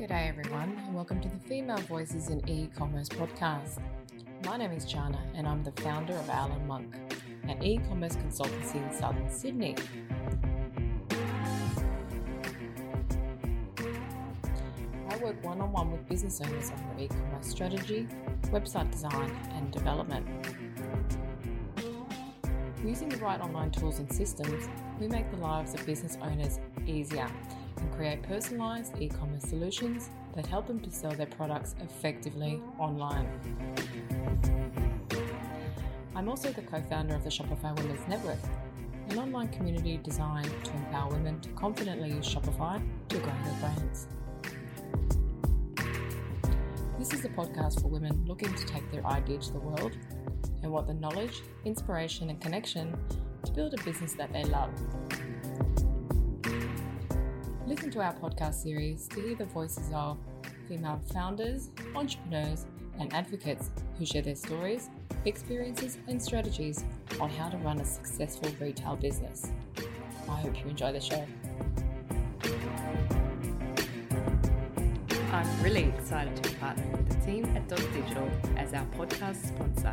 G'day everyone, and welcome to the Female Voices in E-Commerce podcast. My name is Chana and I'm the founder of Owl & Monk, an e-commerce consultancy in southern Sydney. I work one-on-one with business owners on their e-commerce strategy, website design and development. Using the right online tools and systems, we make the lives of business owners easier and create personalised e-commerce solutions that help them to sell their products effectively online. I'm also the co-founder of the Shopify Women's Network, an online community designed to empower women to confidently use Shopify to grow their brands. This is a podcast for women looking to take their idea to the world and want the knowledge, inspiration and connection to build a business that they love. Listen to our podcast series to hear the voices of female founders, entrepreneurs and advocates who share their stories, experiences and strategies on how to run a successful retail business. I hope you enjoy the show. I'm really excited to be partnering with the team at Dot Digital as our podcast sponsor.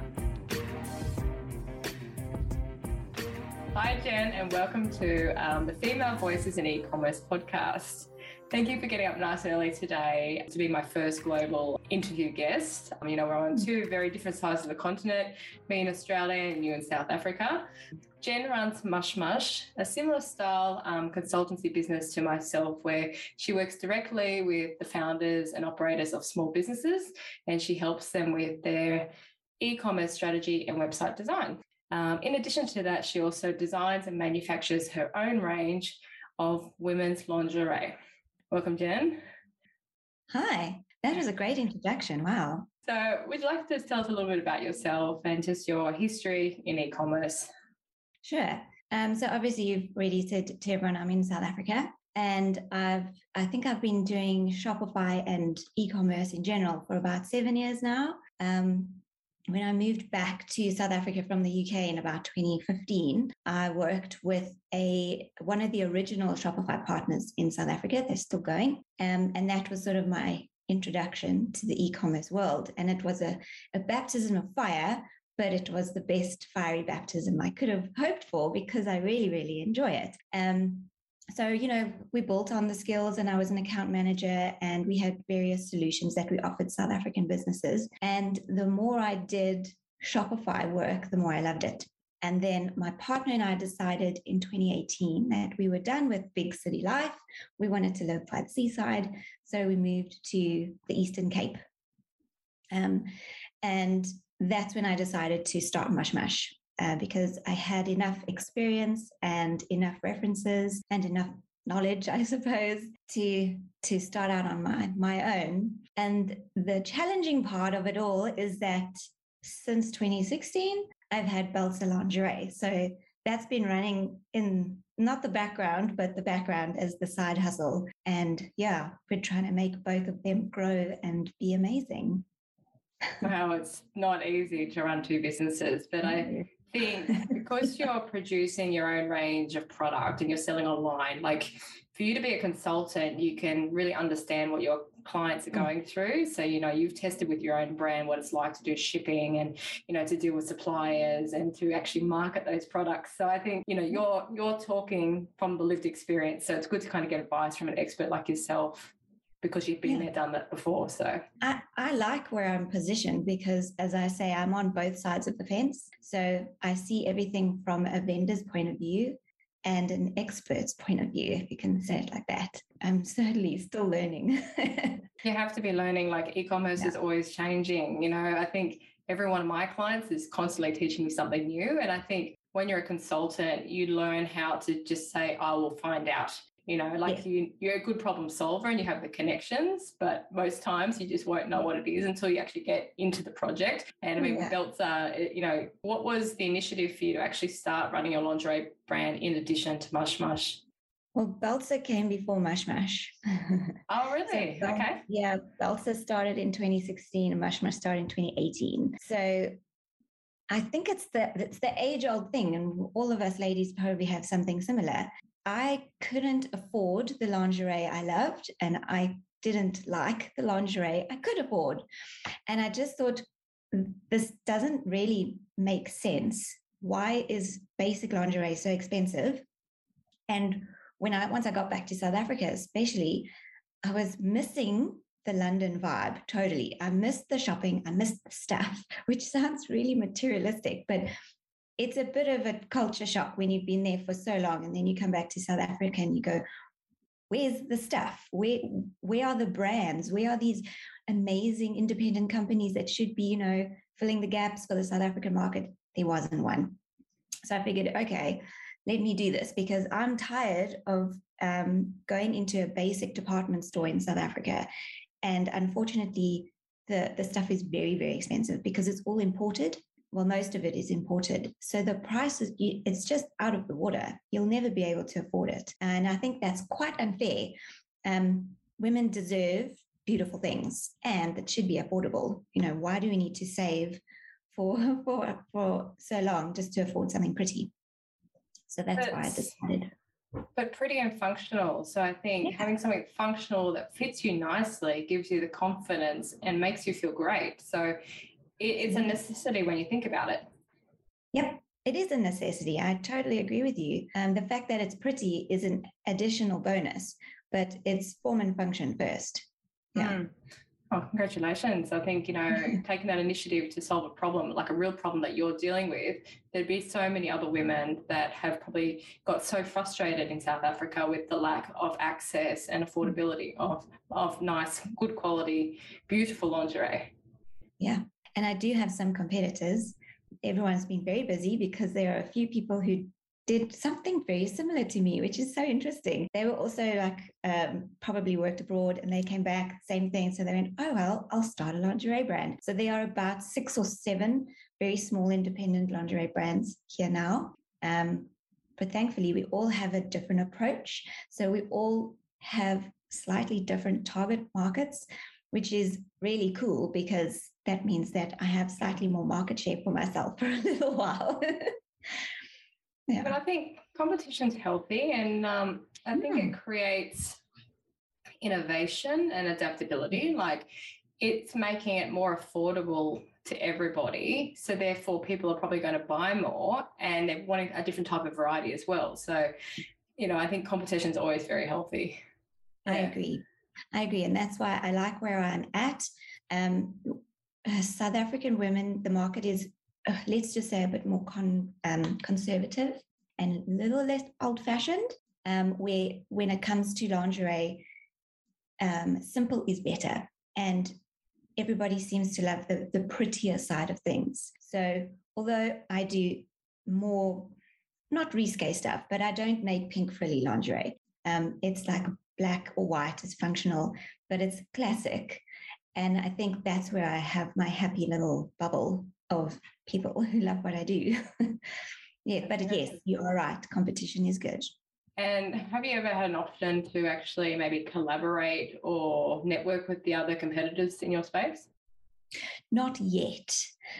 Hi Jen, and welcome to the Female Voices in E-Commerce podcast. Thank you for getting up nice and early today to be my first global interview guest. We're on two very different sides of the continent, me in Australia and you in South Africa. Jen runs Mush Mush, a similar style consultancy business to myself, where she works directly with the founders and operators of small businesses, and she helps them with their e-commerce strategy and website design. In addition to that, she also designs and manufactures her own range of women's lingerie. Welcome, Jen. Hi, that was a great introduction. Wow. So would you like to tell us a little bit about yourself and just your history in e-commerce? Sure. So obviously you've already said to everyone I'm in South Africa, and I think I've been doing Shopify and e-commerce in general for about 7 years now. When I moved back to South Africa from the UK in about 2015, I worked with one of the original Shopify partners in South Africa. They're still going. And that was sort of my introduction to the e-commerce world. And it was a baptism of fire, but it was the best fiery baptism I could have hoped for because I really, really enjoy it. So, we built on the skills and I was an account manager and we had various solutions that we offered South African businesses. And the more I did Shopify work, the more I loved it. And then my partner and I decided in 2018 that we were done with big city life. We wanted to live by the seaside. So we moved to the Eastern Cape. And that's when I decided to start Mush Mush. Because I had enough experience and enough references and enough knowledge, I suppose, to start out on my own. And the challenging part of it all is that since 2016, I've had Belzer Lingerie. So that's been running in not the background, but the background as the side hustle. And yeah, we're trying to make both of them grow and be amazing. Wow, it's not easy to run two businesses, but I think because you're producing your own range of product and you're selling online, like for you to be a consultant, you can really understand what your clients are going through. So, you've tested with your own brand what it's like to do shipping and, to deal with suppliers and to actually market those products. So I think, you're talking from the lived experience. So it's good to kind of get advice from an expert like yourself, because you've been there, done that before. So I like where I'm positioned because, as I say, I'm on both sides of the fence. So I see everything from a vendor's point of view and an expert's point of view, if you can say it like that. I'm certainly still learning. You have to be learning, like e-commerce is always changing. I think every one of my clients is constantly teaching me something new. And I think when you're a consultant, you learn how to just say, I will find out. You're a good problem solver and you have the connections, but most times you just won't know what it is until you actually get into the project. And with Belzer, what was the initiative for you to actually start running your lingerie brand in addition to Mush Mush? Well, Belzer came before Mush Mush. Oh, really? So, okay. Yeah, Belzer started in 2016 and Mush Mush started in 2018. So I think it's the age-old thing, and all of us ladies probably have something similar. I couldn't afford the lingerie I loved, and I didn't like the lingerie I could afford. And I just thought, this doesn't really make sense. Why is basic lingerie so expensive? And once I got back to South Africa, especially, I was missing the London vibe totally. I missed the shopping, I missed the stuff, which sounds really materialistic, but it's a bit of a culture shock when you've been there for so long and then you come back to South Africa and you go, where's the stuff? Where are the brands? Where are these amazing independent companies that should be, filling the gaps for the South African market? There wasn't one. So I figured, okay, let me do this, because I'm tired of going into a basic department store in South Africa. And unfortunately, the stuff is very, very expensive because it's all imported. Well, most of it is imported. So the price it's just out of the water. You'll never be able to afford it. And I think that's quite unfair. Women deserve beautiful things, and that should be affordable. Why do we need to save for so long just to afford something pretty? So that's why I decided. But pretty and functional. So I think having something functional that fits you nicely gives you the confidence and makes you feel great. So it's a necessity when you think about it. Yep, it is a necessity. I totally agree with you. The fact that it's pretty is an additional bonus, but it's form and function first. Yeah. Oh, congratulations. I think, taking that initiative to solve a problem, like a real problem that you're dealing with, there'd be so many other women that have probably got so frustrated in South Africa with the lack of access and affordability of nice, good quality, beautiful lingerie. Yeah. And I do have some competitors. Everyone's been very busy because there are a few people who did something very similar to me, which is so interesting. They were also probably worked abroad and they came back, same thing. So they went, oh, well, I'll start a lingerie brand. So there are about 6 or 7 very small independent lingerie brands here now. But thankfully, we all have a different approach. So we all have slightly different target markets, which is really cool because that means that I have slightly more market share for myself for a little while. Yeah. But I think competition's healthy, and I think it creates innovation and adaptability. Like, it's making it more affordable to everybody. So therefore people are probably going to buy more, and they're wanting a different type of variety as well. So, I think competition is always very healthy. Yeah. I agree. And that's why I like where I'm at. South African women, the market is, let's just say, a bit more conservative and a little less old-fashioned, where when it comes to lingerie, simple is better. And everybody seems to love the prettier side of things. So although I do more, not risque stuff, but I don't make pink frilly lingerie. It's like black or white, it's functional, but it's classic. And I think that's where I have my happy little bubble of people who love what I do. Yeah, but yes, you are right. Competition is good. And have you ever had an option to actually maybe collaborate or network with the other competitors in your space? Not yet.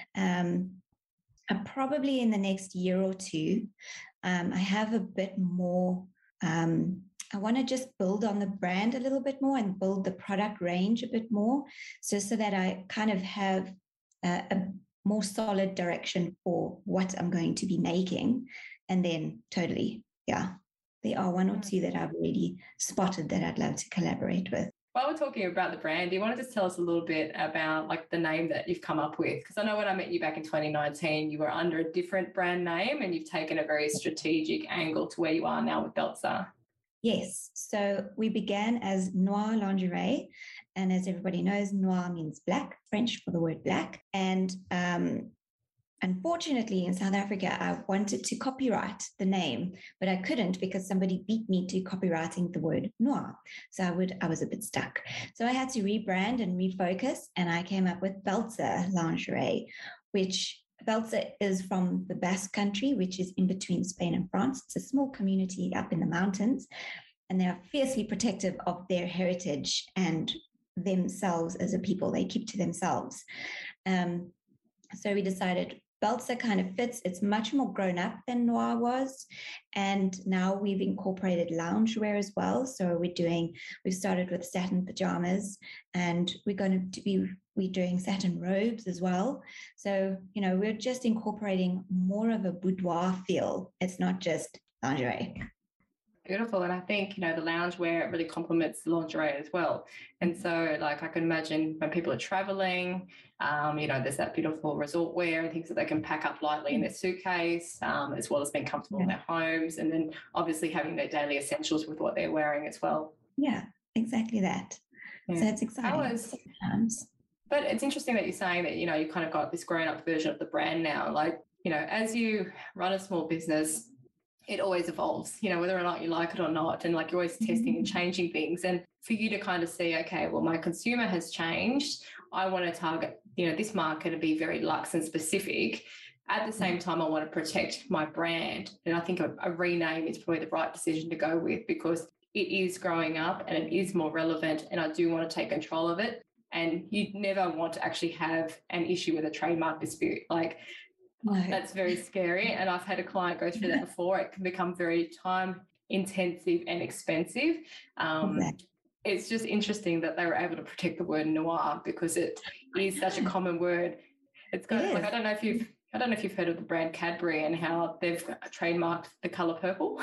Probably in the next year or two, I have a bit more. I want to just build on the brand a little bit more and build the product range a bit more, so that I kind of have a more solid direction for what I'm going to be making. And then totally, yeah, there are 1 or 2 that I've already spotted that I'd love to collaborate with. While we're talking about the brand, do you want to just tell us a little bit about the name that you've come up with? Because I know when I met you back in 2019, you were under a different brand name and you've taken a very strategic angle to where you are now with Belzer. Yes. So we began as Noir Lingerie. And as everybody knows, noir means black, French for the word black. And unfortunately, in South Africa, I wanted to copyright the name, but I couldn't because somebody beat me to copywriting the word noir. So I was a bit stuck. So I had to rebrand and refocus, and I came up with Belzer Lingerie, which Belzer is from the Basque Country, which is in between Spain and France. It's a small community up in the mountains, and they are fiercely protective of their heritage and themselves as a people. They keep to themselves. So we decided Belzer kind of fits. It's much more grown up than Noir was. And now we've incorporated loungewear as well. So we've started with satin pajamas, and we're doing satin robes as well. So, we're just incorporating more of a boudoir feel. It's not just lingerie. Beautiful. And I think, the loungewear really complements the lingerie as well. And so, I can imagine when people are traveling, there's that beautiful resort wear and things that they can pack up lightly in their suitcase, as well as being comfortable in their homes. And then obviously having their daily essentials with what they're wearing as well. Yeah, exactly that. Yeah. So it's exciting. But it's interesting that you're saying that, you kind of got this grown up version of the brand now. As you run a small business, it always evolves, whether or not you like it or not. And you're always testing and changing things. And for you to kind of see, okay, well, my consumer has changed. I want to target, this market and be very luxe and specific. At the same time, I want to protect my brand. And I think a rename is probably the right decision to go with, because it is growing up and it is more relevant. And I do want to take control of it. And you never want to actually have an issue with a trademark dispute. No. That's very scary. And I've had a client go through that before. It can become very time intensive and expensive. Exactly. It's just interesting that they were able to protect the word noir, because it is such a common word. It's got I don't know if you've heard of the brand Cadbury and how they've trademarked the colour purple.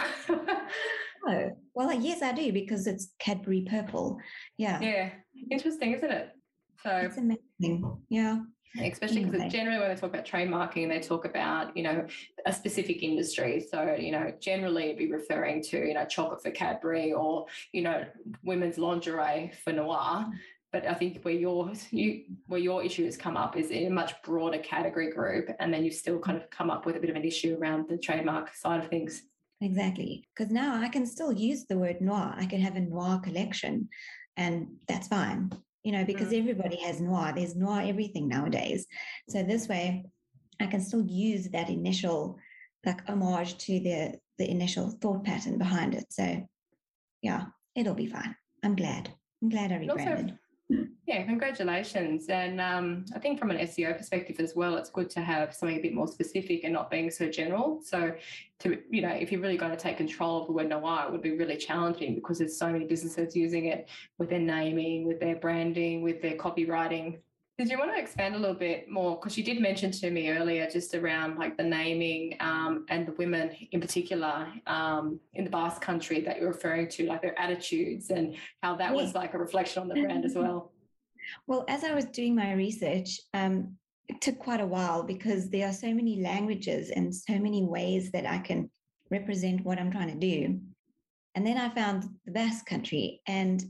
Oh, well, yes, I do, because it's Cadbury purple. Yeah. Yeah. Interesting, isn't it? So it's amazing. Yeah. Especially because generally when they talk about trademarking, they talk about, a specific industry. So, generally it'd be referring to, chocolate for Cadbury or, women's lingerie for Noir. But I think where your issue has come up is in a much broader category group, and then you still kind of come up with a bit of an issue around the trademark side of things. Exactly. Because now I can still use the word noir. I can have a noir collection, and that's fine. Because everybody has noir. There's noir everything nowadays. So this way, I can still use that initial homage to the initial thought pattern behind it. So yeah, it'll be fine. I'm glad I rebranded. Yeah, congratulations. And I think from an SEO perspective as well, it's good to have something a bit more specific and not being so general. So if you're really going to take control of the word noir, it would be really challenging, because there's so many businesses using it with their naming, with their branding, with their copywriting. Did you want to expand a little bit more? Because you did mention to me earlier just around the naming and the women in particular in the Basque country that you're referring to, their attitudes, and how that was a reflection on the brand as well. Well, as I was doing my research, it took quite a while, because there are so many languages and so many ways that I can represent what I'm trying to do. And then I found the Basque country, and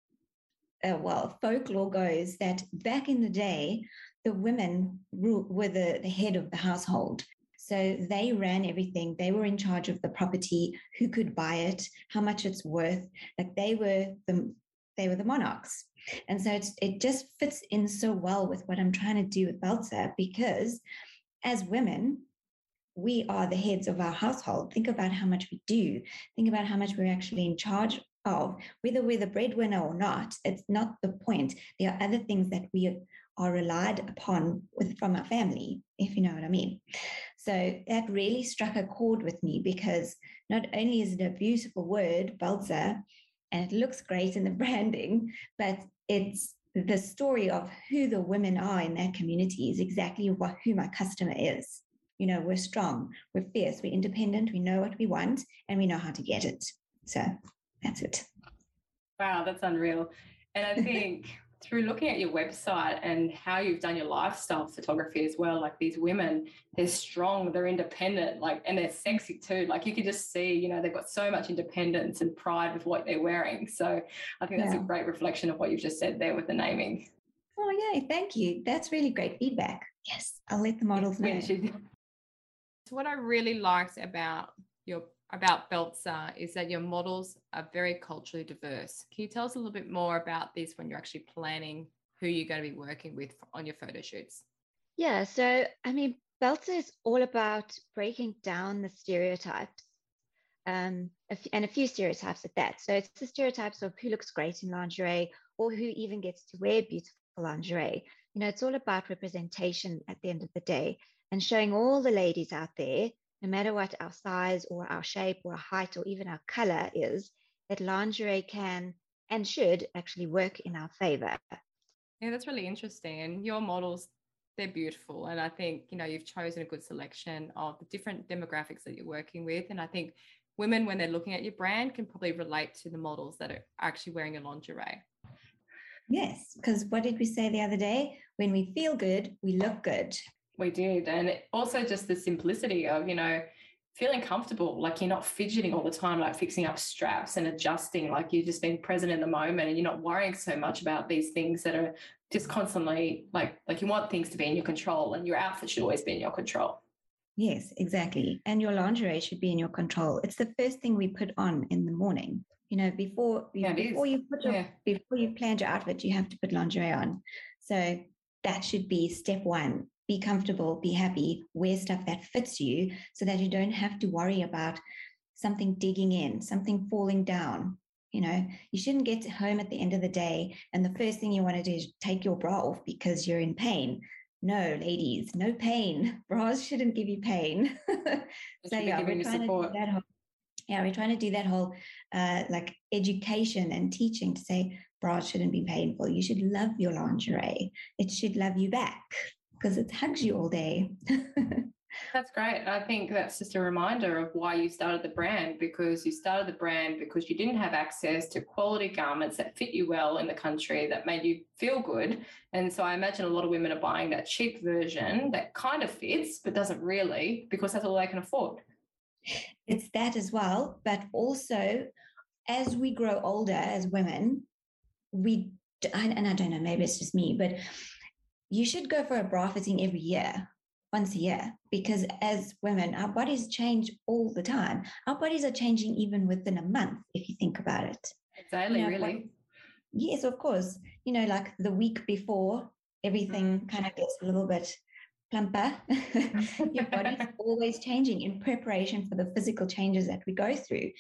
folklore goes that back in the day, the women were the head of the household. So they ran everything. They were in charge of the property, who could buy it, how much it's worth. They were the monarchs. And so it just fits in so well with what I'm trying to do with Belzer, because as women, we are the heads of our household. Think about how much we do. Think about how much we're actually in charge of, whether we're the breadwinner or not. It's not the point. There are other things that we are relied upon from our family, if you know what I mean. So that really struck a chord with me, because not only is it a beautiful word, Belzer, and it looks great in the branding, but it's the story of who the women are in that community is exactly who my customer is. We're strong, we're fierce, we're independent, we know what we want, and we know how to get it. So that's it. Wow, that's unreal. And I think through looking at your website and how you've done your lifestyle photography as well, these women, they're strong, they're independent, and they're sexy too. You can just see, they've got so much independence and pride with what they're wearing. So I think that's a great reflection of what you've just said there with the naming. Oh, yay. Thank you. That's really great feedback. Yes, I'll let the models know. So what I really liked about Belzer is that your models are very culturally diverse. Can you tell us a little bit more about this when you're actually planning who you're going to be working with on your photo shoots? Yeah, so Belzer is all about breaking down the stereotypes, and a few stereotypes at that. So it's the stereotypes of who looks great in lingerie, or who even gets to wear beautiful lingerie. It's all about representation at the end of the day. and showing all the ladies out there, no matter what our size or our shape or our height or even our color is, that lingerie can and should actually work in our favor. Yeah, that's really interesting. And your models, they're beautiful. And I think, you've chosen a good selection of the different demographics that you're working with. And I think women, when they're looking at your brand, can probably relate to the models that are actually wearing your lingerie. Yes, because what did we say the other day? When we feel good, we look good. We did. And also just the simplicity of, feeling comfortable, like you're not fidgeting all the time, like fixing up straps and adjusting, like you're just being present in the moment and you're not worrying so much about these things that are just constantly like you want things to be in your control, and your outfit should always be in your control. Yes, exactly. And your lingerie should be in your control. It's the first thing we put on in the morning. Before you planned your outfit, you have to put lingerie on. So that should be step one. Be comfortable, be happy, wear stuff that fits you so that you don't have to worry about something digging in, something falling down. You shouldn't get home at the end of the day and the first thing you want to do is take your bra off because you're in pain. No, ladies, no pain. Bras shouldn't give you pain. So yeah, we're trying to do that whole like education and teaching to say bras shouldn't be painful. You should love your lingerie. It should love you back because it hugs you all day. That's great. I think that's just a reminder of why you started the brand, because you started the brand because you didn't have access to quality garments that fit you well in the country, that made you feel good. And so I imagine a lot of women are buying that cheap version that kind of fits but doesn't really, because that's all they can afford. It's that as well. But also, as we grow older as women, and I don't know, maybe it's just me, but you should go for a bra fitting every year, once a year, because as women, our bodies change all the time. Our bodies are changing even within a month, if you think about it. Daily, really? Yes, of course. Like the week before, everything kind of gets a little bit plumper. Your body's always changing in preparation for the physical changes that we go through.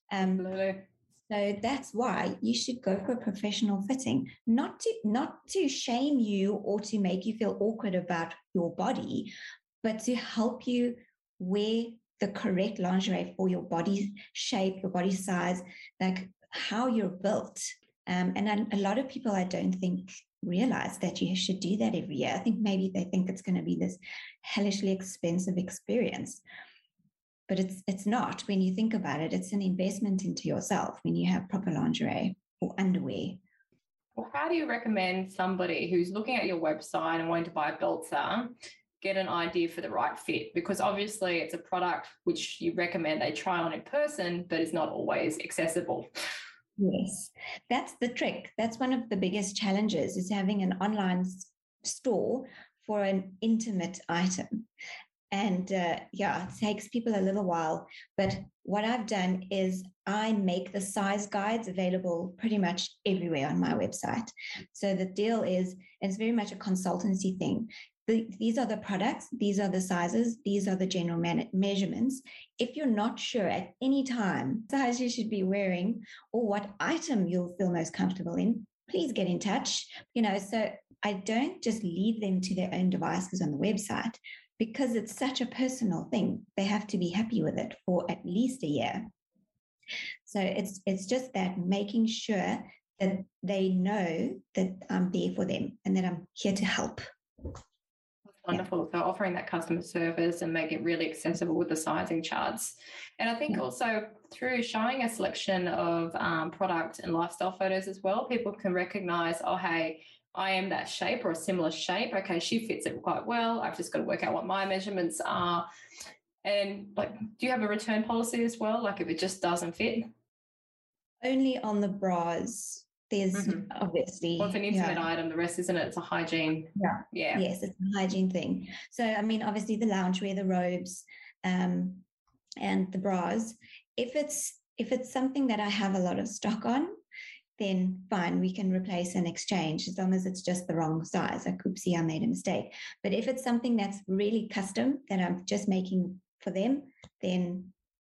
So that's why you should go for a professional fitting, not to shame you or to make you feel awkward about your body, but to help you wear the correct lingerie for your body shape, your body size, like how you're built. And a lot of people, I don't think, realize that you should do that every year. I think maybe they think it's going to be this hellishly expensive experience. But it's not. When you think about it, it's an investment into yourself when you have proper lingerie or underwear. Well, how do you recommend somebody who's looking at your website and wanting to buy a Belzer get an idea for the right fit? Because obviously it's a product which you recommend they try on in person, but it's not always accessible. Yes, that's the trick. That's one of the biggest challenges, is having an online store for an intimate item. And it takes people a little while. But what I've done is I make the size guides available pretty much everywhere on my website. So the deal is, it's very much a consultancy thing. These are the products, these are the sizes, these are the general measurements. If you're not sure at any time size you should be wearing or what item you'll feel most comfortable in, please get in touch. So I don't just leave them to their own devices on the website, because it's such a personal thing. They have to be happy with it for at least a year. So it's just that, making sure that they know that I'm there for them and that I'm here to help. That's wonderful. So offering that customer service and making it really accessible with the sizing charts. And I think also through showing a selection of product and lifestyle photos as well, people can recognize, oh, hey, I am that shape or a similar shape. Okay, she fits it quite well. I've just got to work out what my measurements are. And do you have a return policy as well? Like if it just doesn't fit? Only on the bras. There's obviously... Well, it's an intimate item. The rest isn't it? It's a hygiene. Yeah. Yes, it's a hygiene thing. So, I mean, obviously the loungewear, the robes, and the bras. If it's something that I have a lot of stock on, then fine, we can replace and exchange, as long as it's just the wrong size. Like, oopsie, I made a mistake. But if it's something that's really custom that I'm just making for them, then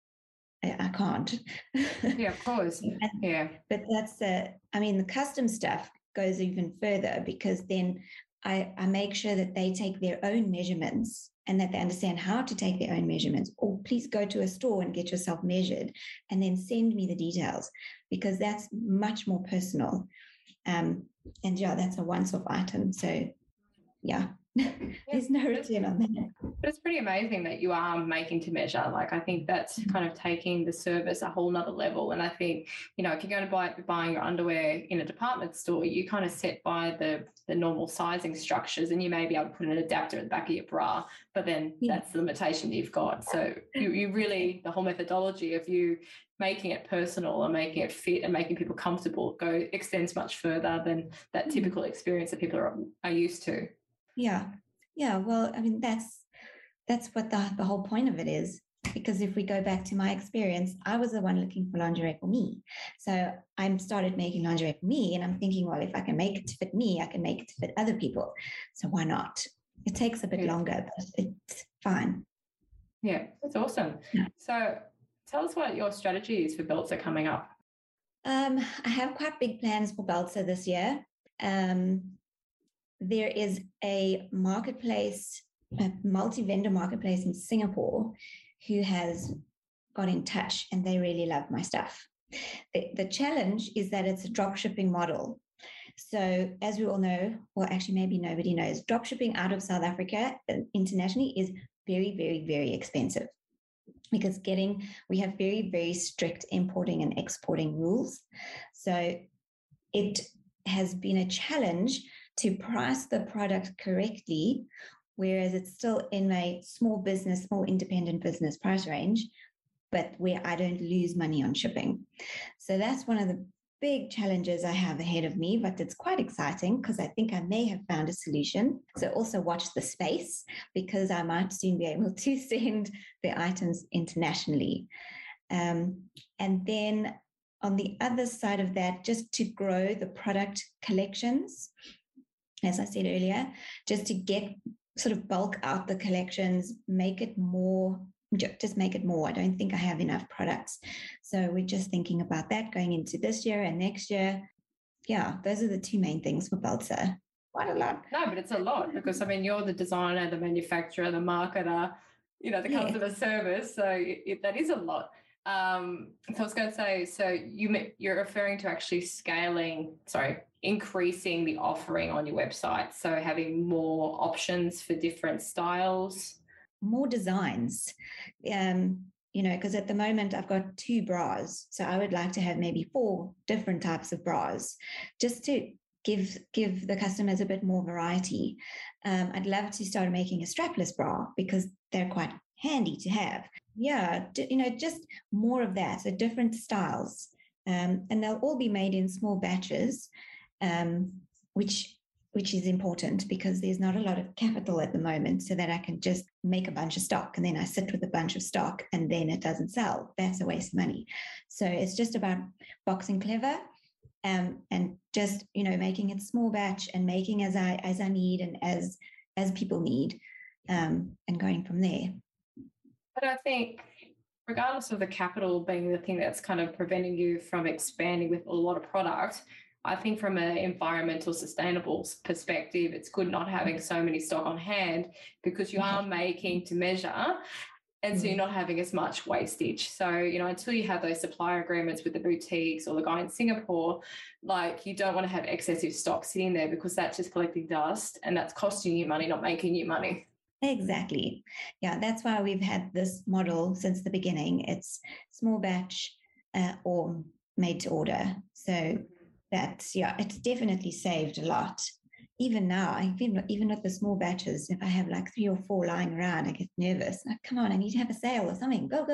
I can't. Yeah, of course. Yeah. But that's the custom stuff goes even further, because then I make sure that they take their own measurements and that they understand how to take their own measurements. Or please go to a store and get yourself measured and then send me the details, because that's much more personal. And yeah, that's a once-off item. So yeah, there's no return on that. But it's pretty amazing that you are making to measure. Like, I think that's kind of taking the service a whole nother level. And I think, you know, if you're going to buying your underwear in a department store, you kind of set by the normal sizing structures, and you may be able to put an adapter at the back of your bra, but then that's the limitation you've got. So you really, the whole methodology of you making it personal and making it fit and making people comfortable extends much further than that typical experience that people are used to. Yeah. Well, I mean, that's what the whole point of it is. Because if we go back to my experience, I was the one looking for lingerie for me. So I started making lingerie for me, and I'm thinking, well, if I can make it to fit me, I can make it to fit other people. So why not? It takes a bit longer, but it's fine. Yeah, that's awesome. Yeah. So tell us what your strategy is for Belzer coming up. I have quite big plans for Belzer this year. There is a marketplace, a multi-vendor marketplace in Singapore, who has got in touch, and they really love my stuff. The challenge is that it's a drop shipping model. So as we all know, or actually maybe nobody knows, drop shipping out of South Africa internationally is very, very, very expensive, because we have very, very strict importing and exporting rules. So it has been a challenge to price the product correctly, whereas it's still in a small independent business price range, but where I don't lose money on shipping. So that's one of the big challenges I have ahead of me, but it's quite exciting because I think I may have found a solution. So also watch the space, because I might soon be able to send the items internationally. And then on the other side of that, just to grow the product collections, as I said earlier, just to get sort of bulk out the collections, make it more. I don't think I have enough products. So we're just thinking about that going into this year and next year. Yeah, those are the two main things for Belzer. Quite a lot. No, but it's a lot, because, I mean, you're the designer, the manufacturer, the marketer, you know, the customer service. So that is a lot. So I was going to say, so you're referring to actually increasing the offering on your website. So having more options for different styles. More designs, because at the moment I've got 2 bras. So I would like to have maybe 4 different types of bras, just to give the customers a bit more variety. I'd love to start making a strapless bra, because they're quite handy to have. Yeah, just more of that. So different styles, and they'll all be made in small batches, which is important, because there's not a lot of capital at the moment, so that I can just make a bunch of stock and then I sit with a bunch of stock and then it doesn't sell. That's a waste of money. So it's just about boxing clever, and just, making it small batch and making as I need and as people need, and going from there. But I think regardless of the capital being the thing that's kind of preventing you from expanding with a lot of product, I think from an environmental sustainable perspective, it's good not having so many stock on hand, because you are making to measure, and so you're not having as much wastage. So, until you have those supplier agreements with the boutiques or the guy in Singapore, like, you don't want to have excessive stock sitting there, because that's just collecting dust and that's costing you money, not making you money. Exactly. Yeah, that's why we've had this model since the beginning. It's small batch or made to order. So it's definitely saved a lot. Even now, even with the small batches, if I have like 3 or 4 lying around, I get nervous. Like, come on, I need to have a sale or something. Go.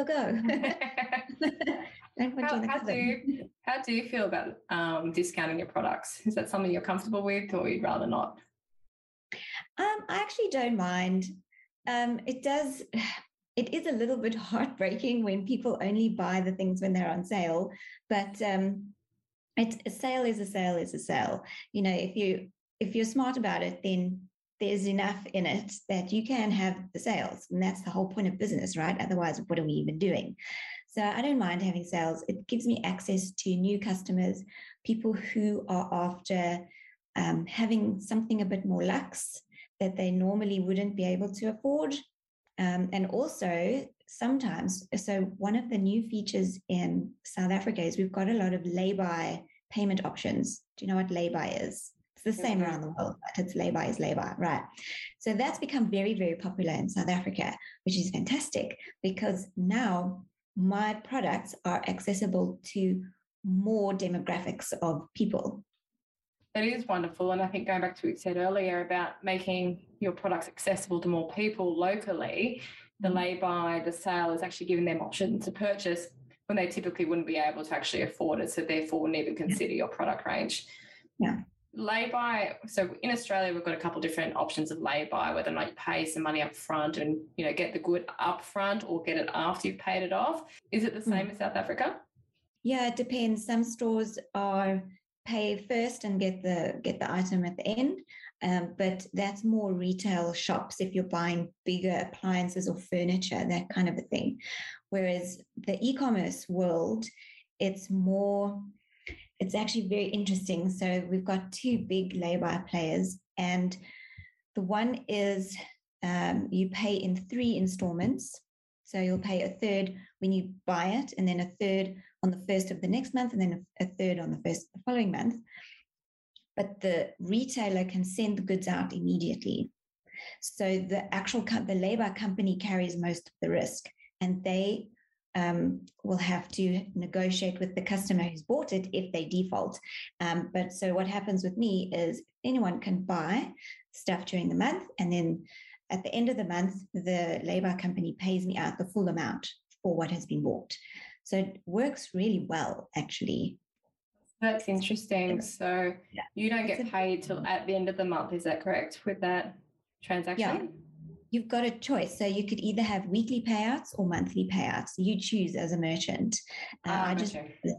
How do you feel about discounting your products? Is that something you're comfortable with, or you'd rather not? I actually don't mind. It is a little bit heartbreaking when people only buy the things when they're on sale, but a sale is a sale is a sale. If you're smart about it, then there's enough in it that you can have the sales, and that's the whole point of business, right? Otherwise, what are we even doing? So I don't mind having sales. It gives me access to new customers, people who are after having something a bit more luxe that they normally wouldn't be able to afford. And also sometimes, so one of the new features in South Africa is we've got a lot of lay-by payment options. Do you know what lay-by is? It's the same around the world, but it's lay-by is lay-by, right? So that's become very, very popular in South Africa, which is fantastic because now my products are accessible to more demographics of people. That is wonderful. And I think going back to what you said earlier about making your products accessible to more people locally, the lay-by, the sale is actually giving them options to purchase when they typically wouldn't be able to actually afford it. So therefore wouldn't even consider your product range. Yeah. Lay-by, so in Australia, we've got a couple of different options of lay-by, whether or not you pay some money up front and, get the good up front or get it after you've paid it off. Is it the same in South Africa? Yeah, it depends. Some stores are pay first and get the item at the end. But that's more retail shops if you're buying bigger appliances or furniture, that kind of a thing. Whereas the e-commerce world, it's actually very interesting. So we've got two big lay-by players, and the one is you pay in 3 installments. So you'll pay a third when you buy it, and then a third on the first of the next month, and then a third on the first of the following month. But the retailer can send the goods out immediately. So the lay-by company carries most of the risk, and they will have to negotiate with the customer who's bought it if they default. But so what happens with me is anyone can buy stuff during the month, and then at the end of the month, the lay-by company pays me out the full amount for what has been bought. So it works really well, actually. That's interesting. So you don't get paid till at the end of the month, is that correct, with that transaction? Yeah. You've got a choice. So you could either have weekly payouts or monthly payouts. You choose as a merchant. I just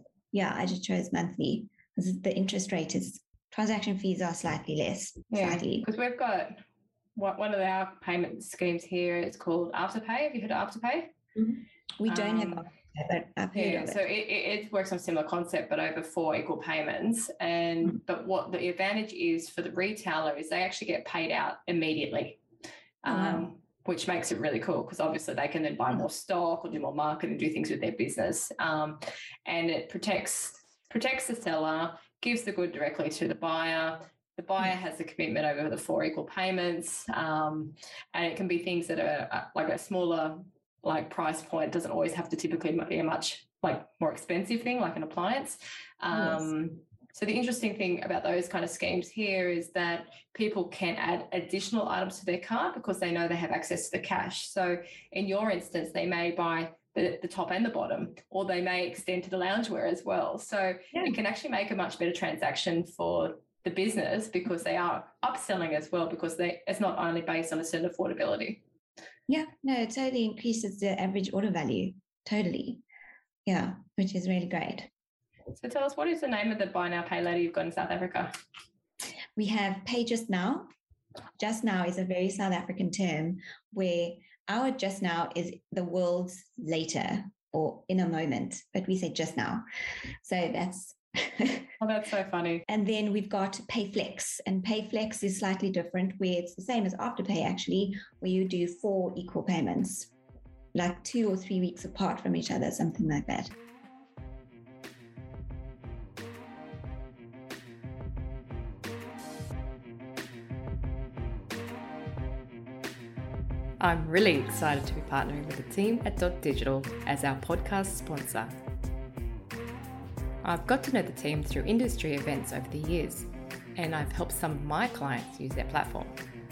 chose monthly because the interest rate transaction fees are slightly less. Yeah, because we've got one of our payment schemes here. It's called Afterpay. Have you heard of Afterpay? Mm-hmm. We don't have Afterpay, but I've heard of it. So it works on a similar concept, but over 4 equal payments. And but what the advantage is for the retailer is they actually get paid out immediately. Which makes it really cool because obviously they can then buy more stock or do more marketing, do things with their business. And it protects the seller, gives the good directly to the buyer. The buyer has the commitment over the 4 equal payments. And it can be things that are like a smaller price point. Doesn't always have to typically be a much more expensive thing like an appliance. So the interesting thing about those kind of schemes here is that people can add additional items to their cart because they know they have access to the cash. So in your instance, they may buy the top and the bottom, or they may extend to the loungewear as well. So it can actually make a much better transaction for the business because they are upselling as well, because it's not only based on a certain affordability. Yeah, no, it totally increases the average order value. Totally. Yeah, which is really great. So tell us, what is the name of the buy now, pay later you've got in South Africa? We have Pay Just Now. Just now is a very South African term where our just now is the world's later or in a moment, but we say just now. So that's... Oh, that's so funny. And then we've got PayFlex, and PayFlex is slightly different, where it's the same as Afterpay actually, where you do 4 equal payments, like 2 or 3 weeks apart from each other, something like that. I'm really excited to be partnering with the team at Dot Digital as our podcast sponsor. I've got to know the team through industry events over the years, and I've helped some of my clients use their platform.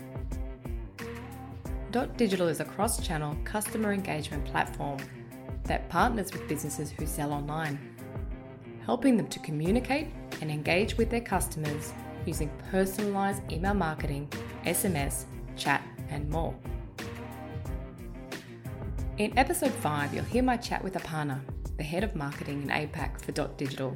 Dot Digital is a cross-channel customer engagement platform that partners with businesses who sell online, helping them to communicate and engage with their customers using personalized email marketing, SMS, chat, and more. In episode 5, you'll hear my chat with Aparna, the head of marketing in APAC for Dot Digital.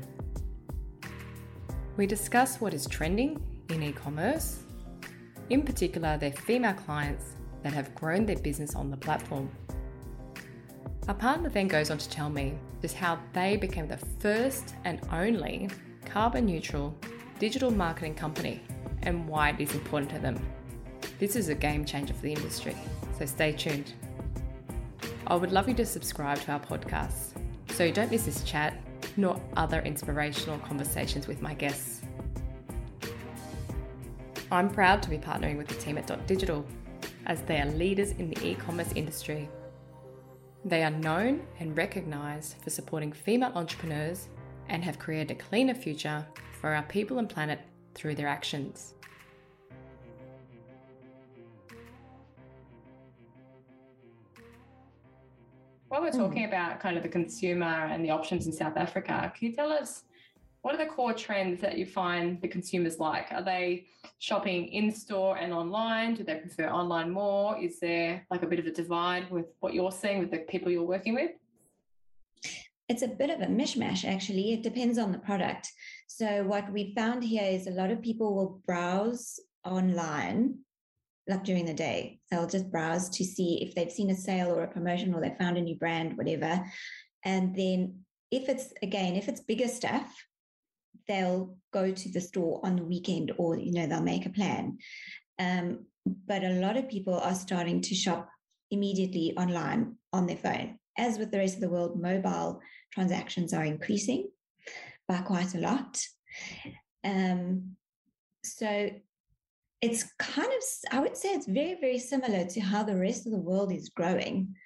We discuss what is trending in e-commerce, in particular their female clients that have grown their business on the platform. Aparna then goes on to tell me just how they became the first and only carbon neutral digital marketing company and why it is important to them. This is a game changer for the industry, so stay tuned. I would love you to subscribe to our podcasts so you don't miss this chat nor other inspirational conversations with my guests. I'm proud to be partnering with the team at Dot Digital, as they are leaders in the e-commerce industry. They are known and recognised for supporting female entrepreneurs and have created a cleaner future for our people and planet through their actions. While we're talking about kind of the consumer and the options in South Africa, can you tell us what are the core trends that you find the consumers like? Are they shopping in-store and online? Do they prefer online more? Is there like a bit of a divide with what you're seeing with the people you're working with? It's a bit of a mishmash, actually. It depends on the product. So what we found here is a lot of people will browse online, like during the day. They'll just browse to see if they've seen a sale or a promotion or they found a new brand, whatever. And then if it's bigger stuff, they'll go to the store on the weekend or, they'll make a plan. But a lot of people are starting to shop immediately online on their phone. As with the rest of the world, mobile transactions are increasing by quite a lot. So it's kind of, I would say it's very, very similar to how the rest of the world is growing.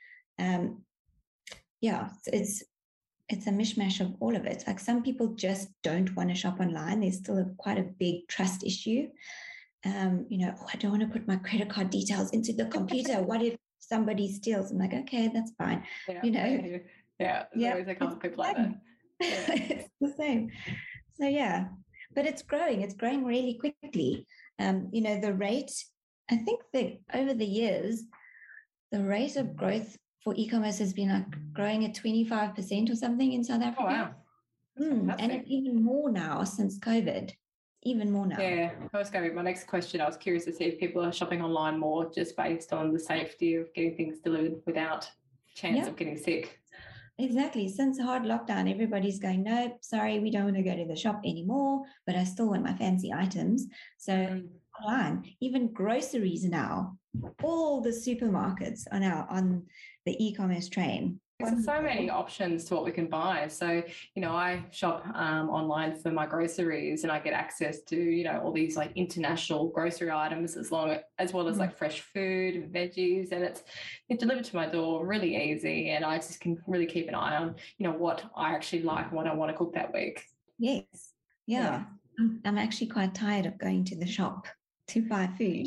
It's a mishmash of all of it. Like some people just don't want to shop online. There's still quite a big trust issue. I don't want to put my credit card details into the computer. What if somebody steals? I'm like, okay, that's fine. Yeah. There's always a couple of people like that. Yeah. It's the same. So yeah, but it's growing. It's growing really quickly. The rate, I think that over the years, the rate of growth for e-commerce has been like growing at 25% or something in South Africa. Oh, wow. And it's even more now since COVID. Even more now. Yeah, that was going to be my next question. I was curious to see if people are shopping online more just based on the safety of getting things delivered without chance of getting sick. Exactly. Since hard lockdown, everybody's going, nope, sorry, we don't want to go to the shop anymore, but I still want my fancy items. So online, even groceries now, all the supermarkets are now on the e-commerce train. There's so many options to what we can buy. So, I shop online for my groceries and I get access to, all these like international grocery items as well as like fresh food and veggies. And it's delivered to my door really easy. And I just can really keep an eye on, what I actually like and what I want to cook that week. Yes. Yeah. I'm actually quite tired of going to the shop to buy food.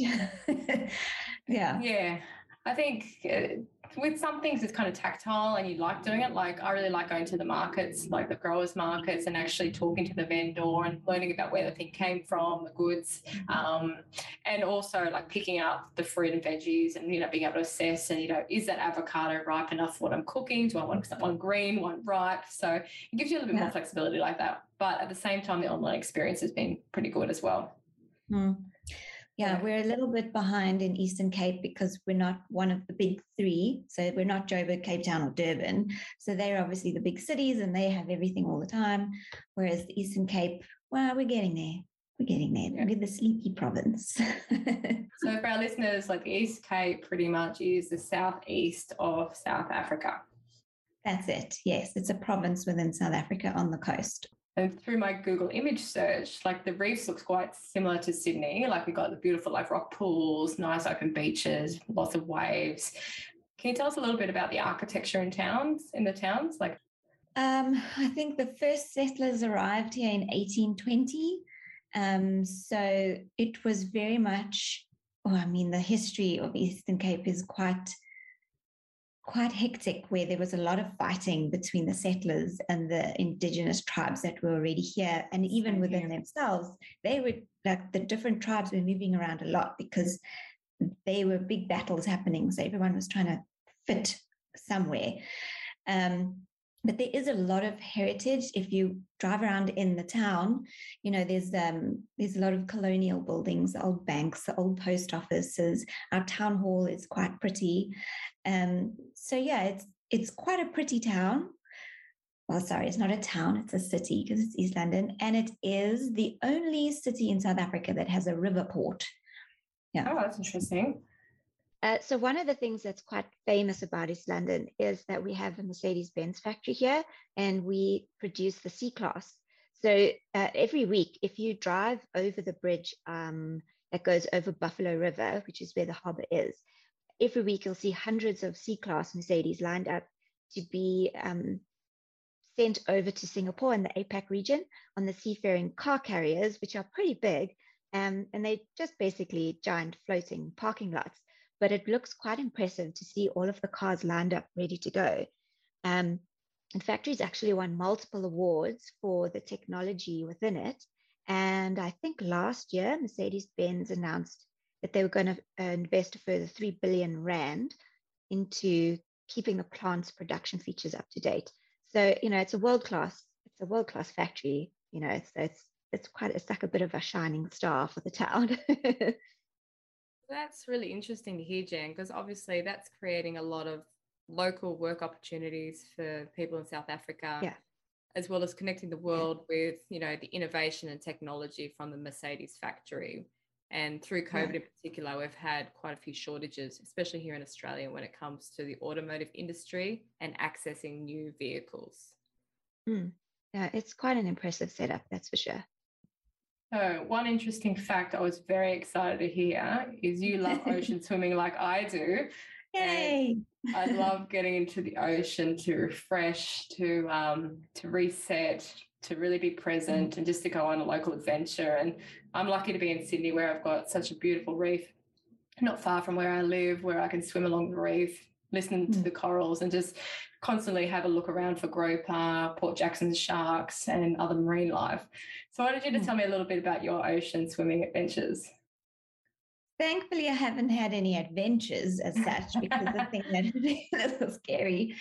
Yeah. I think with some things it's kind of tactile and you like doing it. Like I really like going to the markets, like the growers markets, and actually talking to the vendor and learning about where the thing came from, the goods, and also like picking up the fruit and veggies and, being able to assess and, is that avocado ripe enough for what I'm cooking? Do I want one green, one ripe? So it gives you a little bit more flexibility like that. But at the same time, the online experience has been pretty good as well. Yeah, we're a little bit behind in Eastern Cape because we're not one of the big three. So we're not Joburg, Cape Town or Durban. So they're obviously the big cities and they have everything all the time. Whereas the Eastern Cape, well, we're getting there. Yeah. We're the sleepy province. So for our listeners, like the East Cape pretty much is the southeast of South Africa. That's it. Yes, it's a province within South Africa on the coast. And through my Google image search, like the reefs looks quite similar to Sydney. Like we've got the beautiful like rock pools, nice open beaches, lots of waves. Can you tell us a little bit about the architecture in the towns? Like, I think the first settlers arrived here in 1820. So it was very much, the history of Eastern Cape is quite hectic, where there was a lot of fighting between the settlers and the indigenous tribes that were already here. And even within themselves, they were like the different tribes were moving around a lot because there were big battles happening. So everyone was trying to fit somewhere. But there is a lot of heritage. If you drive around in the town, there's a lot of colonial buildings, the old banks, the old post offices. Our town hall is quite pretty. So yeah, it's quite a pretty town. well, sorry, it's not a town, it's a city because it's East London. And it is the only city in South Africa that has a river port. Yeah. Oh, that's interesting. So one of the things that's quite famous about East London is that we have a Mercedes-Benz factory here, and we produce the C-Class. So every week, if you drive over the bridge that goes over Buffalo River, which is where the harbour is, every week you'll see hundreds of C-Class Mercedes lined up to be sent over to Singapore and the APAC region on the seafaring car carriers, which are pretty big, and they're just basically giant floating parking lots. But it looks quite impressive to see all of the cars lined up, ready to go. The factory's actually won multiple awards for the technology within it. And I think last year, Mercedes-Benz announced that they were going to invest a further 3 billion Rand into keeping the plant's production features up to date. So, it's a world-class factory. It's like a bit of a shining star for the town. That's really interesting to hear, Jen, because obviously that's creating a lot of local work opportunities for people in South Africa, as well as connecting the world with, the innovation and technology from the Mercedes factory. And through COVID in particular, we've had quite a few shortages, especially here in Australia, when it comes to the automotive industry and accessing new vehicles. Yeah, it's quite an impressive setup, that's for sure. So one interesting fact I was very excited to hear is you love ocean swimming like I do. Yay! I love getting into the ocean to refresh, to reset, to really be present and just to go on a local adventure. And I'm lucky to be in Sydney, where I've got such a beautiful reef not far from where I live, where I can swim along the reef, listen to the corals and just constantly have a look around for grouper, Port Jackson sharks and other marine life. So I wanted you to tell me a little bit about your ocean swimming adventures. Thankfully, I haven't had any adventures as such, because the thing that is a little scary.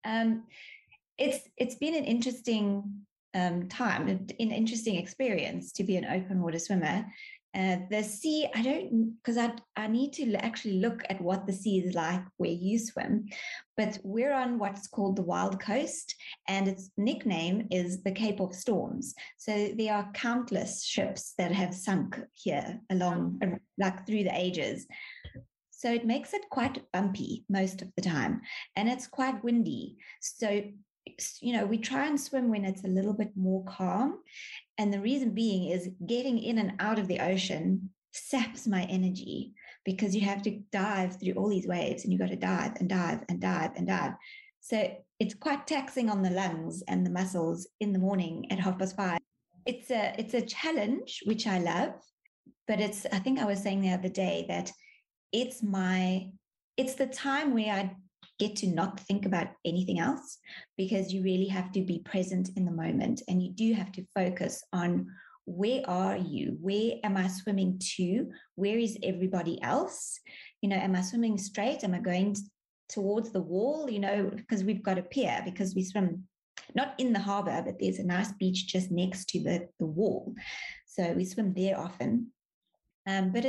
It's been an interesting time, an interesting experience to be an open water swimmer. The sea, because I need to actually look at what the sea is like where you swim, but we're on what's called the Wild Coast, and its nickname is the Cape of Storms. So there are countless ships that have sunk here along, like through the ages. So it makes it quite bumpy most of the time, and it's quite windy. So, we try and swim when it's a little bit more calm. And the reason being is getting in and out of the ocean saps my energy, because you have to dive through all these waves, and you've got to dive and dive and dive and dive. So it's quite taxing on the lungs and the muscles in the morning at 5:30. It's a challenge, which I love, but I think I was saying the other day that it's the time where I get to not think about anything else, because you really have to be present in the moment, and you do have to focus on where are you? Where am I swimming to? Where is everybody else? Am I swimming straight? Am I going towards the wall? Because we've got a pier, because we swim not in the harbour, but there's a nice beach just next to the wall. So we swim there often. But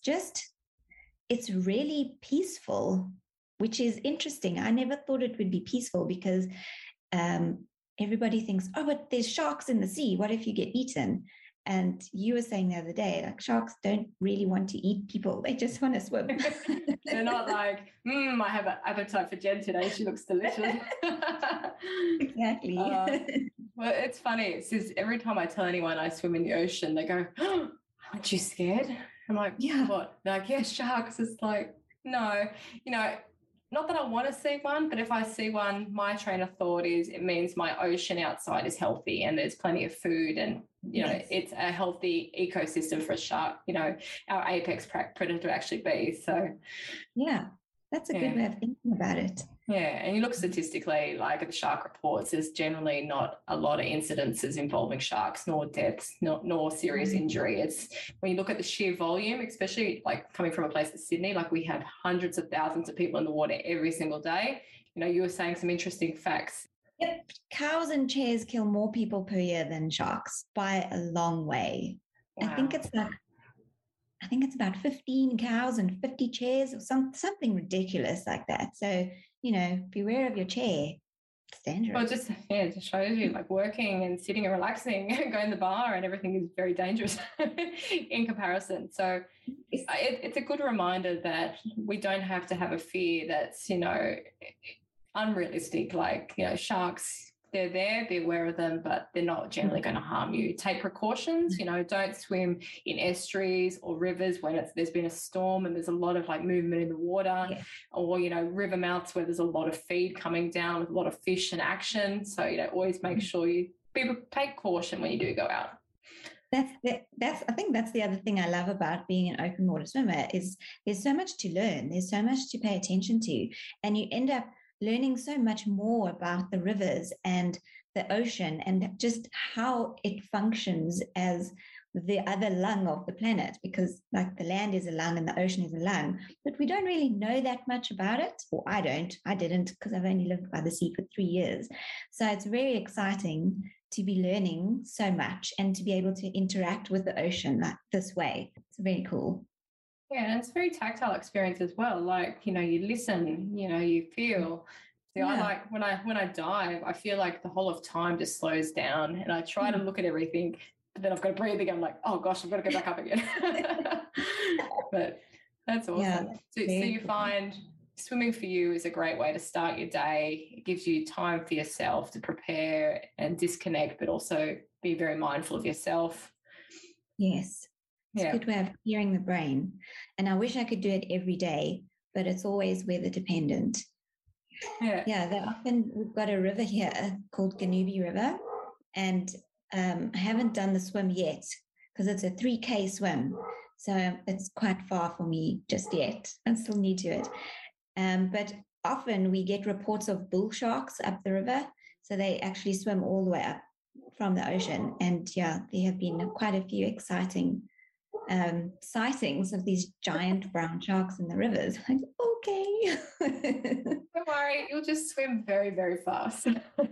it's really peaceful, which is interesting. I never thought it would be peaceful, because everybody thinks, oh, but there's sharks in the sea. What if you get eaten? And you were saying the other day, like, sharks don't really want to eat people. They just want to swim. They're not like, I have an appetite for Jen today. She looks delicious. Exactly. Well, it's funny. It's just every time I tell anyone I swim in the ocean, they go, aren't you scared? I'm like, yeah. What? They're like, yeah, sharks. It's like, no, not that I want to see one, but if I see one, my train of thought is it means my ocean outside is healthy and there's plenty of food, and it's a healthy ecosystem for a shark, our apex predator to actually be. So yeah, that's a good way of thinking about it. Yeah, and you look statistically, like at the shark reports, there's generally not a lot of incidences involving sharks, nor deaths, nor serious injury. It's when you look at the sheer volume, especially like coming from a place like Sydney, like we have hundreds of thousands of people in the water every single day. You were saying some interesting facts. Yep, cows and chairs kill more people per year than sharks by a long way. Wow. I think it's about 15 cows and 50 chairs, or something ridiculous like that. So, beware of your chair. It's dangerous. Well, it just shows you like working and sitting and relaxing and going to the bar and everything is very dangerous in comparison. So it's a good reminder that we don't have to have a fear that's, unrealistic. Like, sharks, they're there, be aware of them, but they're not generally going to harm you. Take precautions, don't swim in estuaries or rivers when there's been a storm and there's a lot of like movement in the water, or, river mouths where there's a lot of feed coming down with a lot of fish and action. So, always make sure you take caution when you do go out. I think that's the other thing I love about being an open water swimmer is there's so much to learn. There's so much to pay attention to, and you end up learning so much more about the rivers and the ocean and just how it functions as the other lung of the planet, because like the land is a lung and the ocean is a lung, but we don't really know that much about it. Or I didn't, because I've only lived by the sea for 3 years. So it's very exciting to be learning so much and to be able to interact with the ocean like this way. It's very cool. Yeah, and it's a very tactile experience as well. Like, you listen, you feel. See, I like when I dive, I feel like the whole of time just slows down and I try to look at everything, but then I've got to breathe again. I'm like, oh gosh, I've got to go back up again. But that's awesome. Yeah, so you find swimming for you is a great way to start your day. It gives you time for yourself to prepare and disconnect, but also be very mindful of yourself. Yes. It's a good way of clearing the brain. And I wish I could do it every day, but it's always weather dependent. Yeah, we've got a river here called Ganubi River, and I haven't done the swim yet because it's a 3K swim. So it's quite far for me just yet. I still need to it. But often we get reports of bull sharks up the river. So they actually swim all the way up from the ocean. And there have been quite a few exciting sightings of these giant brown sharks in the rivers. Like, okay. Don't worry, you'll just swim very, very fast.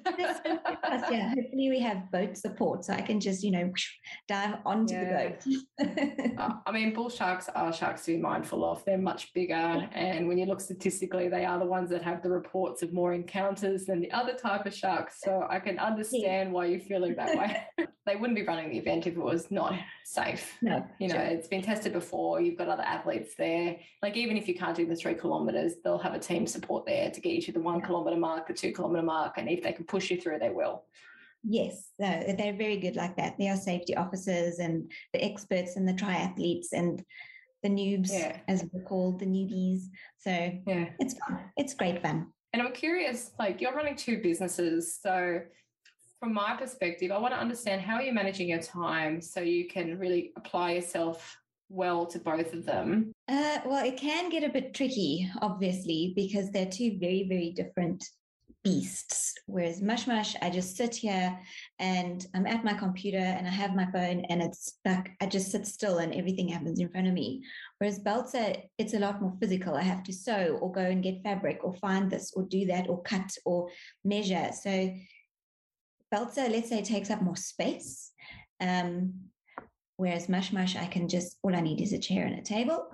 Yeah, hopefully we have boat support so I can just, dive onto the boat. I mean, bull sharks are sharks to be mindful of. They're much bigger, and when you look statistically, they are the ones that have the reports of more encounters than the other type of sharks. So I can understand why you're feeling that way. They wouldn't be running the event if it was not safe. No, it's been tested before. You've got other athletes there. Like, even if you can't do the 3 kilometres, they'll have a team support there to get you to the 1 kilometre mark, the 2 kilometre mark, and if they can push you through, they will. Yes, they're very good like that. They are safety officers and the experts and the triathletes and the noobs, as we're called, the newbies. So it's fun. It's great fun. And I'm curious, like, you're running 2 businesses, so from my perspective, I want to understand how are you managing your time so you can really apply yourself well to both of them? Well, it can get a bit tricky, obviously, because they're 2 very, very different beasts. Whereas Mush Mush, I just sit here and I'm at my computer and I have my phone and it's like I just sit still and everything happens in front of me. Whereas Belzer, it's a lot more physical. I have to sew or go and get fabric or find this or do that or cut or measure. So Belzer, let's say, takes up more space. Whereas Mush Mush, all I need is a chair and a table.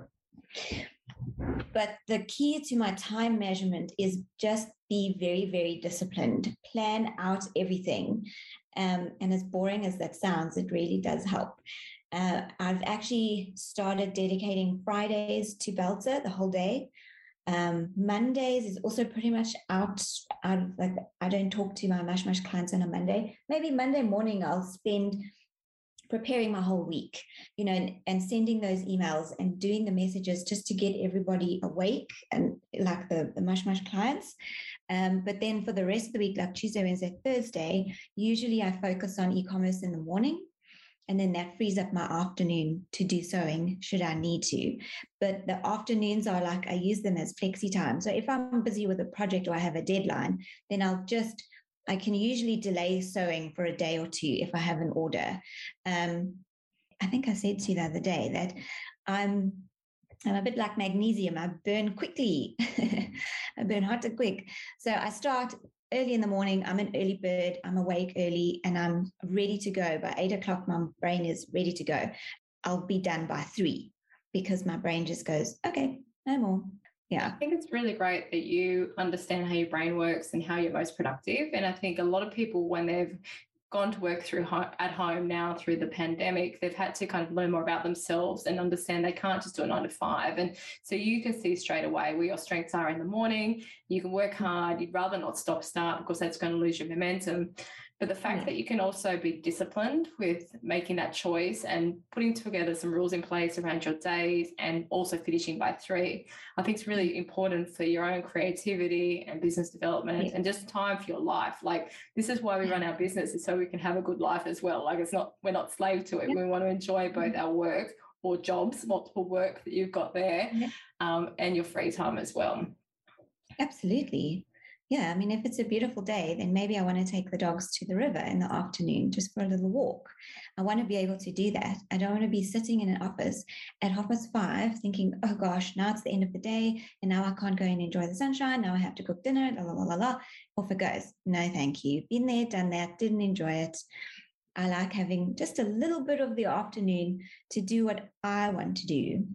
But the key to my time measurement is just be very, very disciplined, plan out everything. And as boring as that sounds, it really does help. I've actually started dedicating Fridays to Belzer the whole day. Mondays is also pretty much out of, like, I don't talk to my Mush Mush clients on a Monday. Maybe Monday morning I'll spend preparing my whole week, and sending those emails and doing the messages just to get everybody awake and like the Mush Mush clients. But then for the rest of the week, like Tuesday, Wednesday, Thursday, usually I focus on e-commerce in the morning. And then that frees up my afternoon to do sewing should I need to. But the afternoons are like, I use them as flexi time. So if I'm busy with a project or I have a deadline, then I can usually delay sewing for a day or 2 if I have an order. I think I said to you the other day that I'm a bit like magnesium. I burn quickly. I burn hot and quick. So I start early in the morning. I'm an early bird. I'm awake early and I'm ready to go. By 8 o'clock, my brain is ready to go. I'll be done by 3 because my brain just goes, okay, no more. Yeah. I think it's really great that you understand how your brain works and how you're most productive. And I think a lot of people, when they've gone to work at home now through the pandemic, they've had to kind of learn more about themselves and understand they can't just do a 9 to 5. And so you can see straight away where your strengths are in the morning. You can work hard. You'd rather not stop start because that's going to lose your momentum. But the fact that you can also be disciplined with making that choice and putting together some rules in place around your days and also finishing by 3, I think it's really important for your own creativity and business development and just time for your life. Like, this is why we run our business, is so we can have a good life as well. Like, we're not slave to it. We want to enjoy both our work or jobs, multiple work that you've got there, and your free time as well. Absolutely. Yeah, I mean, if it's a beautiful day, then maybe I want to take the dogs to the river in the afternoon just for a little walk. I want to be able to do that. I don't want to be sitting in an office at 5:30 thinking, oh gosh, now it's the end of the day and now I can't go and enjoy the sunshine. Now I have to cook dinner, la, la, la, la, la. Off it goes. No, thank you. Been there, done that, didn't enjoy it. I like having just a little bit of the afternoon to do what I want to do.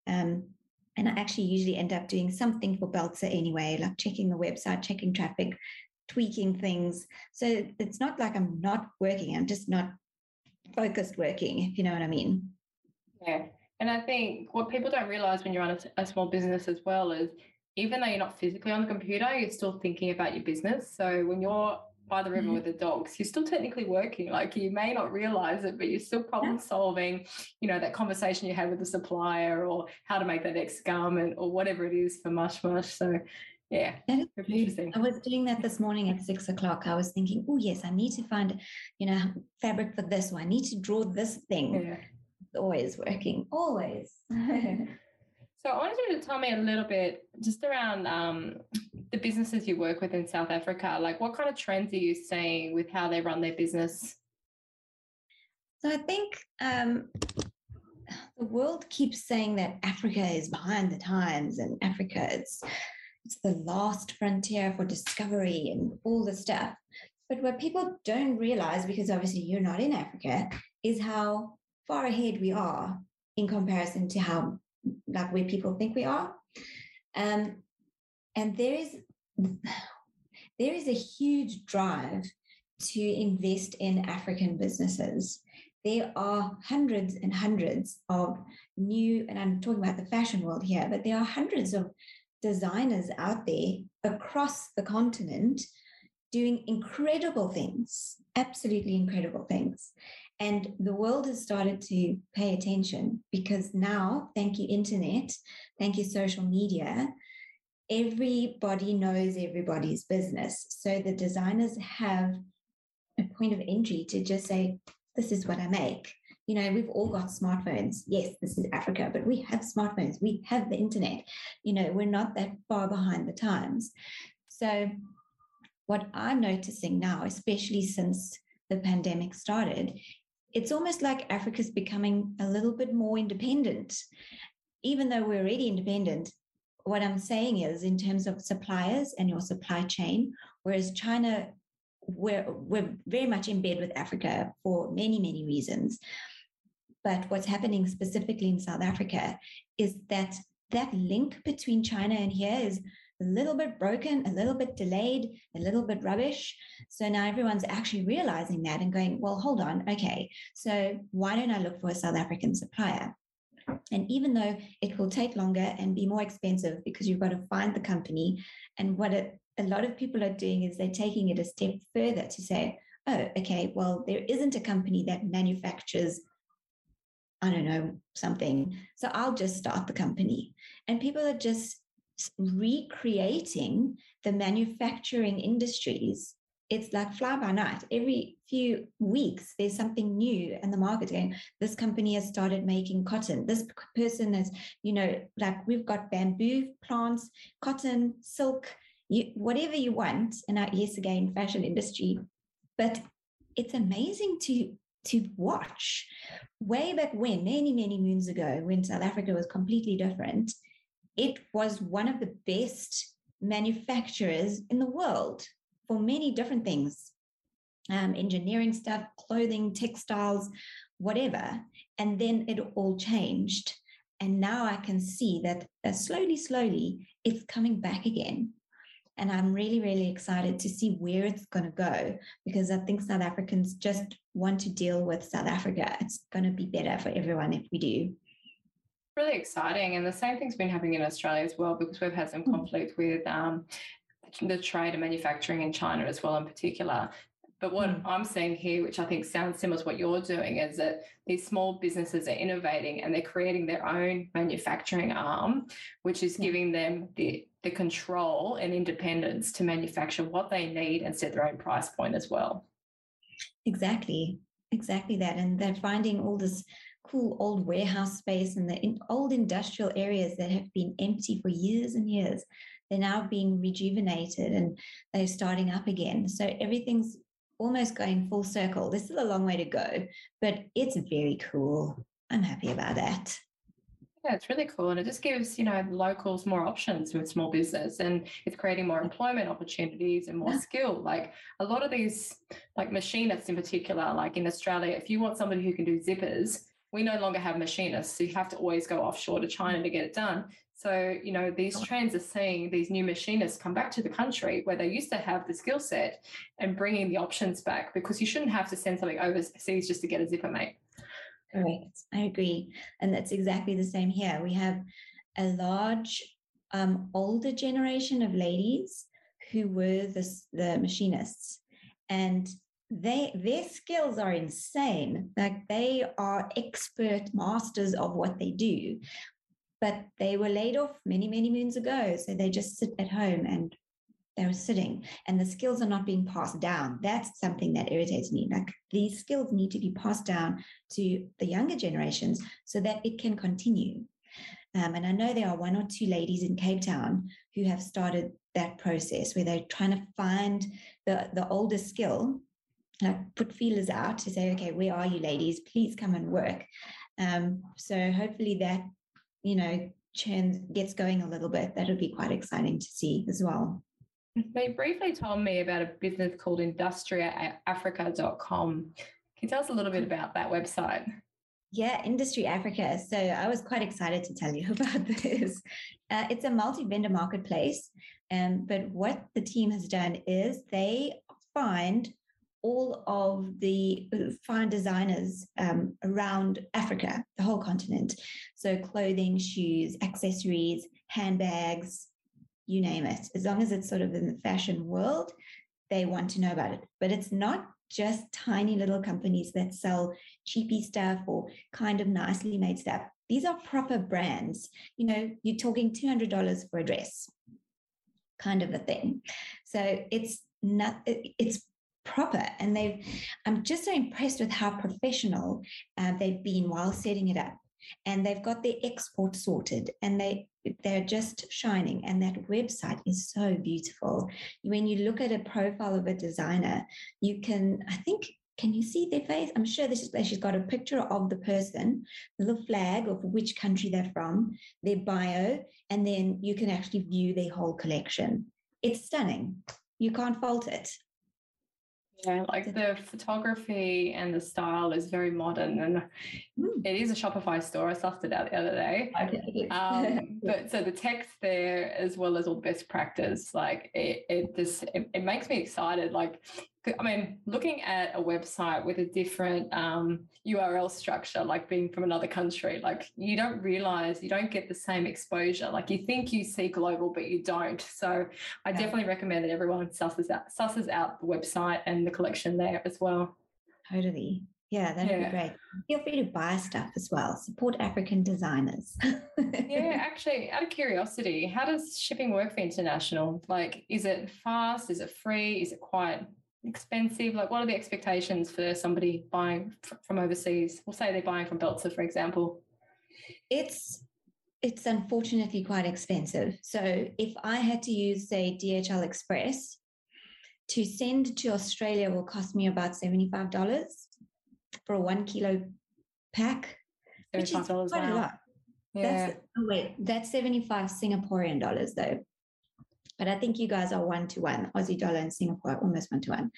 And I actually usually end up doing something for Belzer anyway, like checking the website, checking traffic, tweaking things. So it's not like I'm not working. I'm just not focused working, if you know what I mean. Yeah. And I think what people don't realize when you're on a small business as well is, even though you're not physically on the computer, you're still thinking about your business. So when you're by the river with the dogs, you're still technically working. Like, you may not realize it, but you're still problem solving, that conversation you had with the supplier, or how to make that next garment, or whatever it is for Mush Mush. So yeah, interesting. I was doing that this morning at 6 o'clock. I was thinking, oh yes, I need to find, fabric for this, or I need to draw this thing. Yeah. It's always working, always. So I wanted you to tell me a little bit just around the businesses you work with in South Africa. Like, what kind of trends are you seeing with how they run their business? So I think the world keeps saying that Africa is behind the times, and Africa it's the last frontier for discovery and all the stuff. But what people don't realize, because obviously you're not in Africa, is how far ahead we are in comparison to how, like, where people think we are. And there is a huge drive to invest in African businesses. There are hundreds and hundreds of new, and I'm talking about the fashion world here, but there are hundreds of designers out there across the continent doing incredible things, absolutely incredible things. And the world has started to pay attention, because now, thank you, internet, thank you, social media, everybody knows everybody's business. So the designers have a point of entry to just say, this is what I make. We've all got smartphones. Yes, this is Africa, but we have smartphones. We have the internet. We're not that far behind the times. So what I'm noticing now, especially since the pandemic started, it's almost like Africa's becoming a little bit more independent. Even though we're already independent, what I'm saying is, in terms of suppliers and your supply chain, whereas China, we're very much in bed with Africa for many, many reasons. But what's happening specifically in South Africa is that link between China and here is a little bit broken, a little bit delayed, a little bit rubbish. So now everyone's actually realizing that and going, well, hold on, okay, so why don't I look for a South African supplier? And even though it will take longer and be more expensive, because you've got to find the company, and what a lot of people are doing is they're taking it a step further to say, oh, okay, well, there isn't a company that manufactures, I don't know, something, so I'll just start the company. And people are just recreating the manufacturing industries. It's like fly by night. Every few weeks, there's something new in the market going, this company has started making cotton. This person has, like, we've got bamboo plants, cotton, silk, whatever you want. And yes, again, fashion industry. But it's amazing to watch. Way back when, many, many moons ago, when South Africa was completely different, it was one of the best manufacturers in the world for many different things, engineering stuff, clothing, textiles, whatever. And then it all changed. And now I can see that slowly, it's coming back again. And I'm really, really excited to see where it's going to go, because I think South Africans just want to deal with South Africa. It's going to be better for everyone if we do. Really exciting. And the same thing's been happening in Australia as well, because we've had some conflict with the trade and manufacturing in China as well in particular. But what I'm seeing here, which I think sounds similar to what you're doing, is that these small businesses are innovating and they're creating their own manufacturing arm, which is giving them the control and independence to manufacture what they need and set their own price point as well. Exactly that. And they're finding all this cool old warehouse space and the old industrial areas that have been empty for years and years. They're now being rejuvenated and they're starting up again. So everything's almost going full circle. There's still a long way to go, but it's very cool. I'm happy about that. Yeah, it's really cool. And it just gives, locals more options with small business, and it's creating more employment opportunities and more skill. Like a lot of these, like machinists in particular, like in Australia, if you want somebody who can do zippers, we no longer have machinists. So you have to always go offshore to China to get it done. So, these trends are seeing these new machinists come back to the country where they used to have the skill set and bringing the options back, because you shouldn't have to send something overseas just to get a zipper, mate. Correct. I agree. And that's exactly the same here. We have a large older generation of ladies who were the machinists, and their skills are insane. Like they are expert masters of what they do. But they were laid off many, many moons ago. So they just sit at home and they're sitting, and the skills are not being passed down. That's something that irritates me. Like these skills need to be passed down to the younger generations so that it can continue. And I know there are one or two ladies in Cape Town who have started that process where they're trying to find the older skill, put feelers out to say, okay, where are you ladies? Please come and work. So hopefully that, churn gets going a little bit. That'll be quite exciting to see as well. They briefly told me about a business called industriaafrica.com. Can you tell us a little bit about that website? Yeah, Industry Africa. So I was quite excited to tell you about this. It's a multi-vendor marketplace. But what the team has done is they find all of the fine designers around Africa, the whole continent. So clothing, shoes, accessories, handbags, you name it. As long as it's sort of in the fashion world, they want to know about it. But it's not just tiny little companies that sell cheapy stuff or kind of nicely made stuff. These are proper brands. You're talking $200 for a dress, kind of a thing. So it's proper, and I'm just so impressed with how professional they've been while setting it up, and they've got their export sorted, and they're just shining, and that website is so beautiful. When you look at a profile of a designer, you can you see their face? I'm sure she's got a picture of the person, the little flag of which country they're from, their bio, and then you can actually view their whole collection. It's stunning. You can't fault it. Yeah, like the photography and the style is very modern, and it is a Shopify store. I sussed it out the other day. But so the text there, as well as all the best practice, like it makes me excited. Like, I mean, looking at a website with a different URL structure, like being from another country, like you don't get the same exposure. Like you think you see global, but you don't. So I definitely recommend that everyone susses out the website and the collection there as well. Totally. Yeah, that'd be great. Feel free to buy stuff as well. Support African designers. Yeah, actually, out of curiosity, how does shipping work for international? Like, is it fast? Is it free? Is it quite expensive? Like, what are the expectations for somebody buying from overseas? We'll say they're buying from Belzer, for example. It's unfortunately quite expensive. So if I had to use, say, DHL Express, to send to Australia will cost me about $75 for a 1 kilo pack, which is quite a lot. Yeah. That's 75 Singaporean dollars though. But I think you guys are 1-to-1, Aussie dollar and Singapore, almost 1-to-1.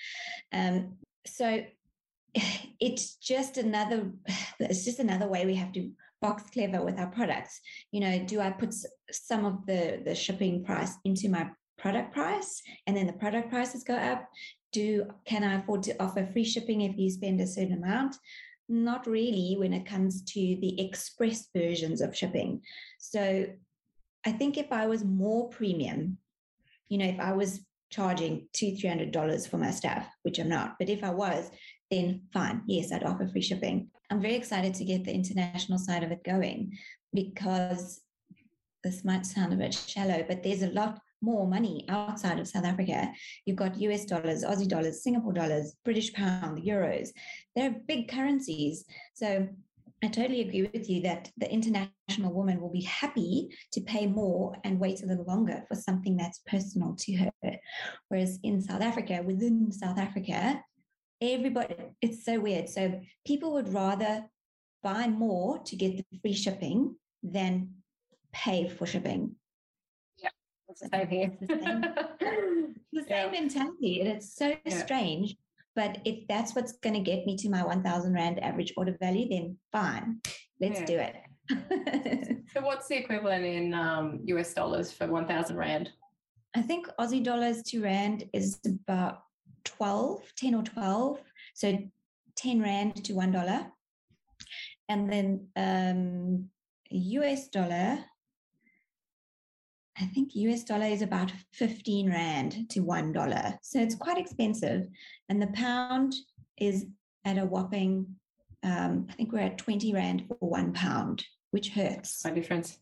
So it's just another way we have to box clever with our products. Do I put some of the shipping price into my product price, and then the product prices go up? Can I afford to offer free shipping if you spend a certain amount? Not really when it comes to the express versions of shipping. So I think if I was more premium, if I was charging $200-$300 for my stuff, which I'm not, but if I was, then fine. Yes, I'd offer free shipping. I'm very excited to get the international side of it going, because this might sound a bit shallow, but there's a lot more money outside of South Africa. You've got US dollars, Aussie dollars, Singapore dollars, British pound, euros. They're big currencies. So I totally agree with you that the international woman will be happy to pay more and wait a little longer for something that's personal to her. Whereas in South Africa, within South Africa, everybody, it's so weird. So people would rather buy more to get the free shipping than pay for shipping. Yeah, it's the same here. The same mentality. And it's so strange. But if that's what's going to get me to my 1,000 Rand average order value, then fine, let's do it. So what's the equivalent in US dollars for 1,000 Rand? I think Aussie dollars to Rand is about 10 or 12. So 10 Rand to $1. And then US dollar, I think US dollar is about 15 Rand to $1. So it's quite expensive. And the pound is at a whopping, I think we're at 20 Rand for £1, which hurts. My difference.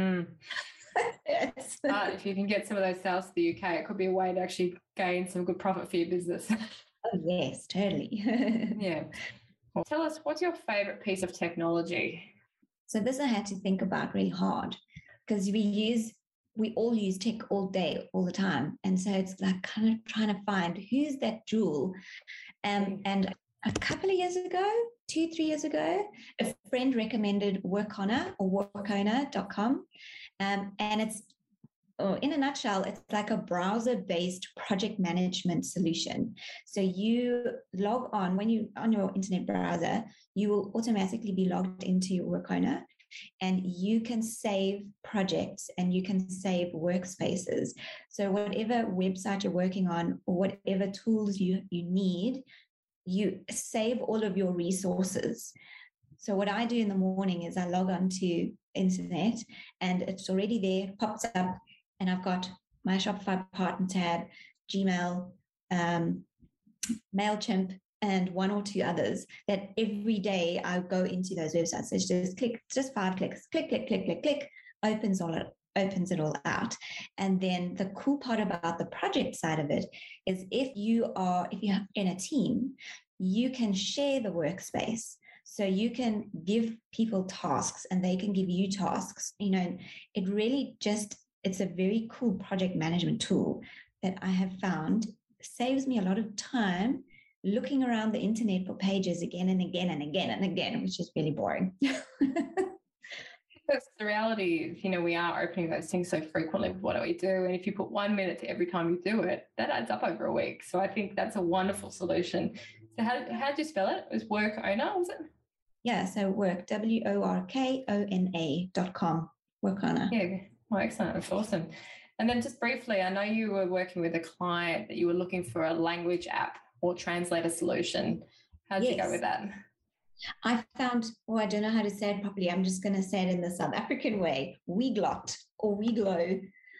Yes. If you can get some of those sales to the UK, it could be a way to actually gain some good profit for your business. Oh, yes, totally. Yeah. Well, tell us, what's your favorite piece of technology? So this I had to think about really hard, because we all use tech all day, all the time. And so it's like kind of trying to find who's that jewel. And a couple of years ago, 2-3 years ago, a friend recommended Workona or workona.com. And it's, in a nutshell, it's like a browser-based project management solution. So you log on, when you on your internet browser, you will automatically be logged into Workona, and you can save projects and you can save workspaces. So whatever website you're working on or whatever tools you need, you save all of your resources. So what I do in the morning is I log on to internet and it's already there, pops up, and I've got my Shopify partner tab, Gmail, MailChimp, and one or two others that every day I go into those websites. So it's just 5 clicks, click, opens it all out. And then the cool part about the project side of it is if you're in a team, you can share the workspace. So you can give people tasks and they can give you tasks. It really it's a very cool project management tool that I have found saves me a lot of time looking around the internet for pages again and again and again and again, which is really boring. Because the reality is, we are opening those things so frequently with what do we do? And if you put 1 minute to every time you do it, that adds up over a week. So I think that's a wonderful solution. So how did you spell it? It was Workona, was it? Yeah, so WorkORKONA.com, Workona. Yeah, well, excellent. That's awesome. And then just briefly, I know you were working with a client that you were looking for a language app or translator solution. How did you go with that? I found, I don't know how to say it properly. I'm just going to say it in the South African way, Weglot or Weglo,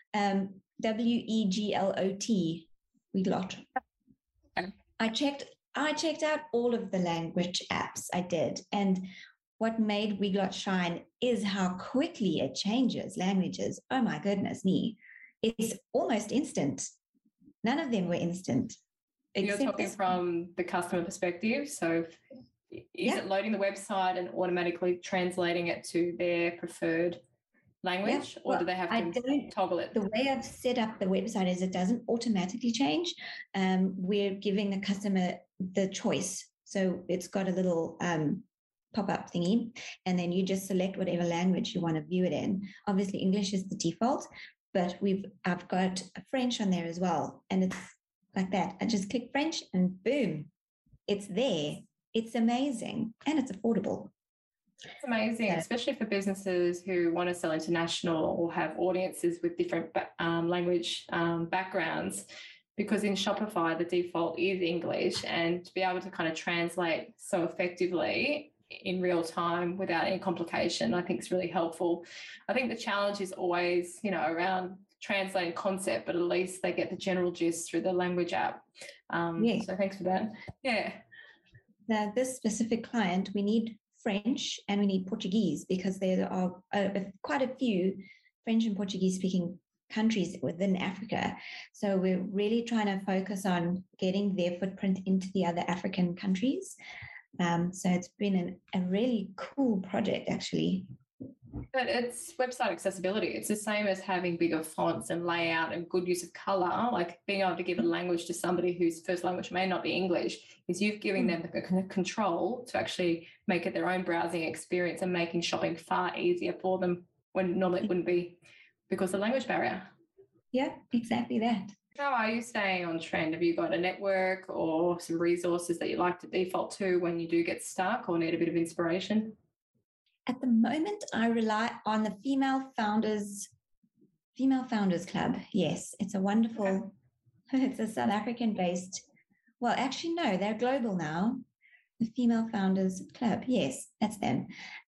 WEGLOT, Weglot. Okay. I checked out all of the language apps. I did. And what made Weglot shine is how quickly it changes languages. Oh my goodness me. It's almost instant. None of them were instant. You're talking from the customer perspective. So is it loading the website and automatically translating it to their preferred language, or do they have to toggle it? The way I've set up the website is it doesn't automatically change. We're giving the customer the choice. So it's got a little pop-up thingy, and then you just select whatever language you want to view it in. Obviously, English is the default, but I've got French on there as well, and it's like that. I just click French and boom, it's there. It's amazing and it's affordable. It's amazing, especially for businesses who want to sell international or have audiences with different language backgrounds, because in Shopify, the default is English, and to be able to kind of translate so effectively in real time without any complication, I think is really helpful. I think the challenge is always, around translating concept, but at least they get the general gist through the language app. So thanks for that. Yeah. Now, this specific client, we need French and we need Portuguese, because there are quite a few French and Portuguese speaking countries within Africa. So we're really trying to focus on getting their footprint into the other African countries. So it's been a really cool project, actually. But it's website accessibility. It's the same as having bigger fonts and layout and good use of color. Like being able to give a language to somebody whose first language may not be English is you've given them the control to actually make it their own browsing experience and making shopping far easier for them when normally it wouldn't be because of the language barrier. Yeah, exactly that. How are you staying on trend? Have you got a network or some resources that you like to default to when you do get stuck or need a bit of inspiration? At the moment, I rely on the Female Founders Club. Yes, it's a wonderful, it's a South African-based, well, actually, no, they're global now. The Female Founders Club. Yes, that's them.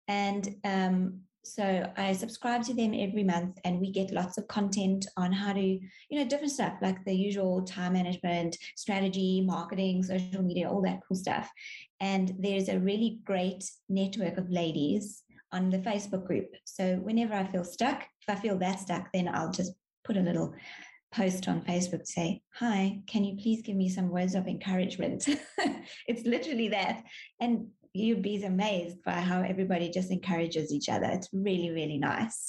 And so I subscribe to them every month, and we get lots of content on how to, different stuff like the usual time management, strategy, marketing, social media, all that cool stuff. And there's a really great network of ladies on the Facebook group. So whenever I feel stuck, if I feel that stuck, then I'll just put a little post on Facebook to say, hi, can you please give me some words of encouragement? It's literally that. And you'd be amazed by how everybody just encourages each other. It's really, really nice.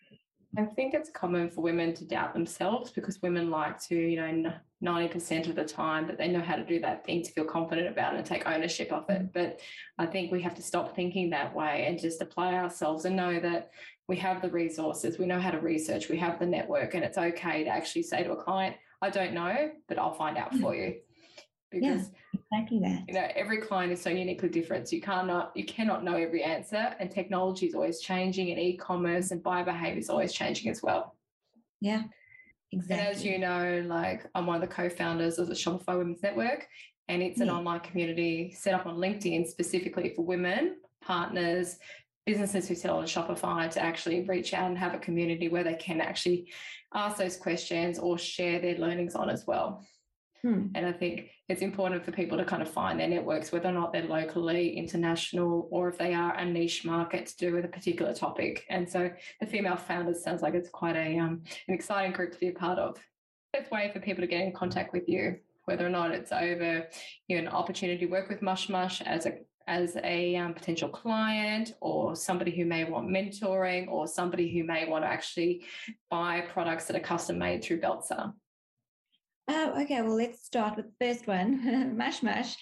I think it's common for women to doubt themselves because women like to, 90% of the time that they know how to do that thing to feel confident about it and take ownership of it. But I think we have to stop thinking that way and just apply ourselves and know that we have the resources, we know how to research, we have the network, and it's okay to actually say to a client, I don't know, but I'll find out for you. Because exactly that. Every client is so uniquely different. So you cannot know every answer, and technology is always changing, and e-commerce and buyer behavior is always changing as well. Yeah, exactly. And as you know, I'm one of the co-founders of the Shopify Women's Network, and it's an online community set up on LinkedIn specifically for women, partners, businesses who sell on Shopify to actually reach out and have a community where they can actually ask those questions or share their learnings on as well. And I think it's important for people to kind of find their networks, whether or not they're locally, international, or if they are a niche market to do with a particular topic. And so the Female Founders sounds like it's quite an exciting group to be a part of. Best way for people to get in contact with you, whether or not it's over an opportunity to work with Mush Mush as a potential client, or somebody who may want mentoring, or somebody who may want to actually buy products that are custom made through Beltzer. Oh, okay. Well, let's start with the first one, Mush Mush.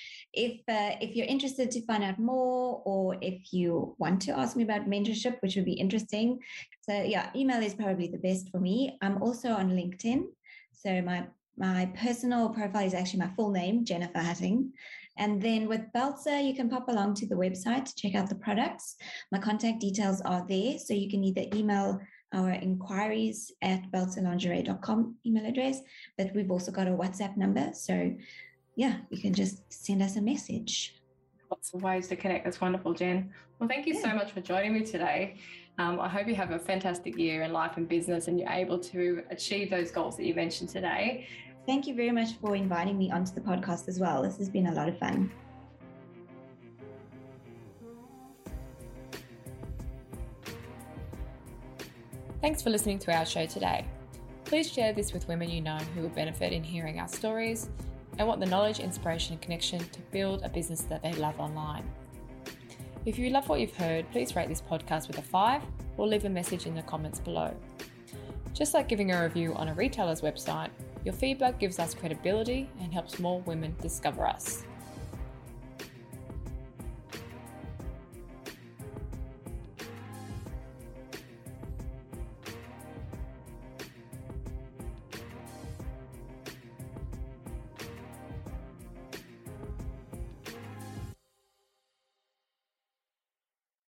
If you're interested to find out more, or if you want to ask me about mentorship, which would be interesting. So yeah, email is probably the best for me. I'm also on LinkedIn. So my personal profile is actually my full name, Jennifer Hutting. And then with Beltzer, you can pop along to the website to check out the products. My contact details are there. So you can either email our inquiries at beltzerlingerie.com email address, but we've also got a WhatsApp number. So yeah, you can just send us a message. Lots of ways to connect. That's wonderful, Jen. Well, thank you so much for joining me today. I hope you have a fantastic year in life and business and you're able to achieve those goals that you mentioned today. Thank you very much for inviting me onto the podcast as well. This has been a lot of fun. Thanks for listening to our show today. Please share this with women you know who will benefit in hearing our stories and want the knowledge, inspiration, and connection to build a business that they love online. If you love what you've heard, please rate this podcast with a 5 or leave a message in the comments below. Just like giving a review on a retailer's website, your feedback gives us credibility and helps more women discover us.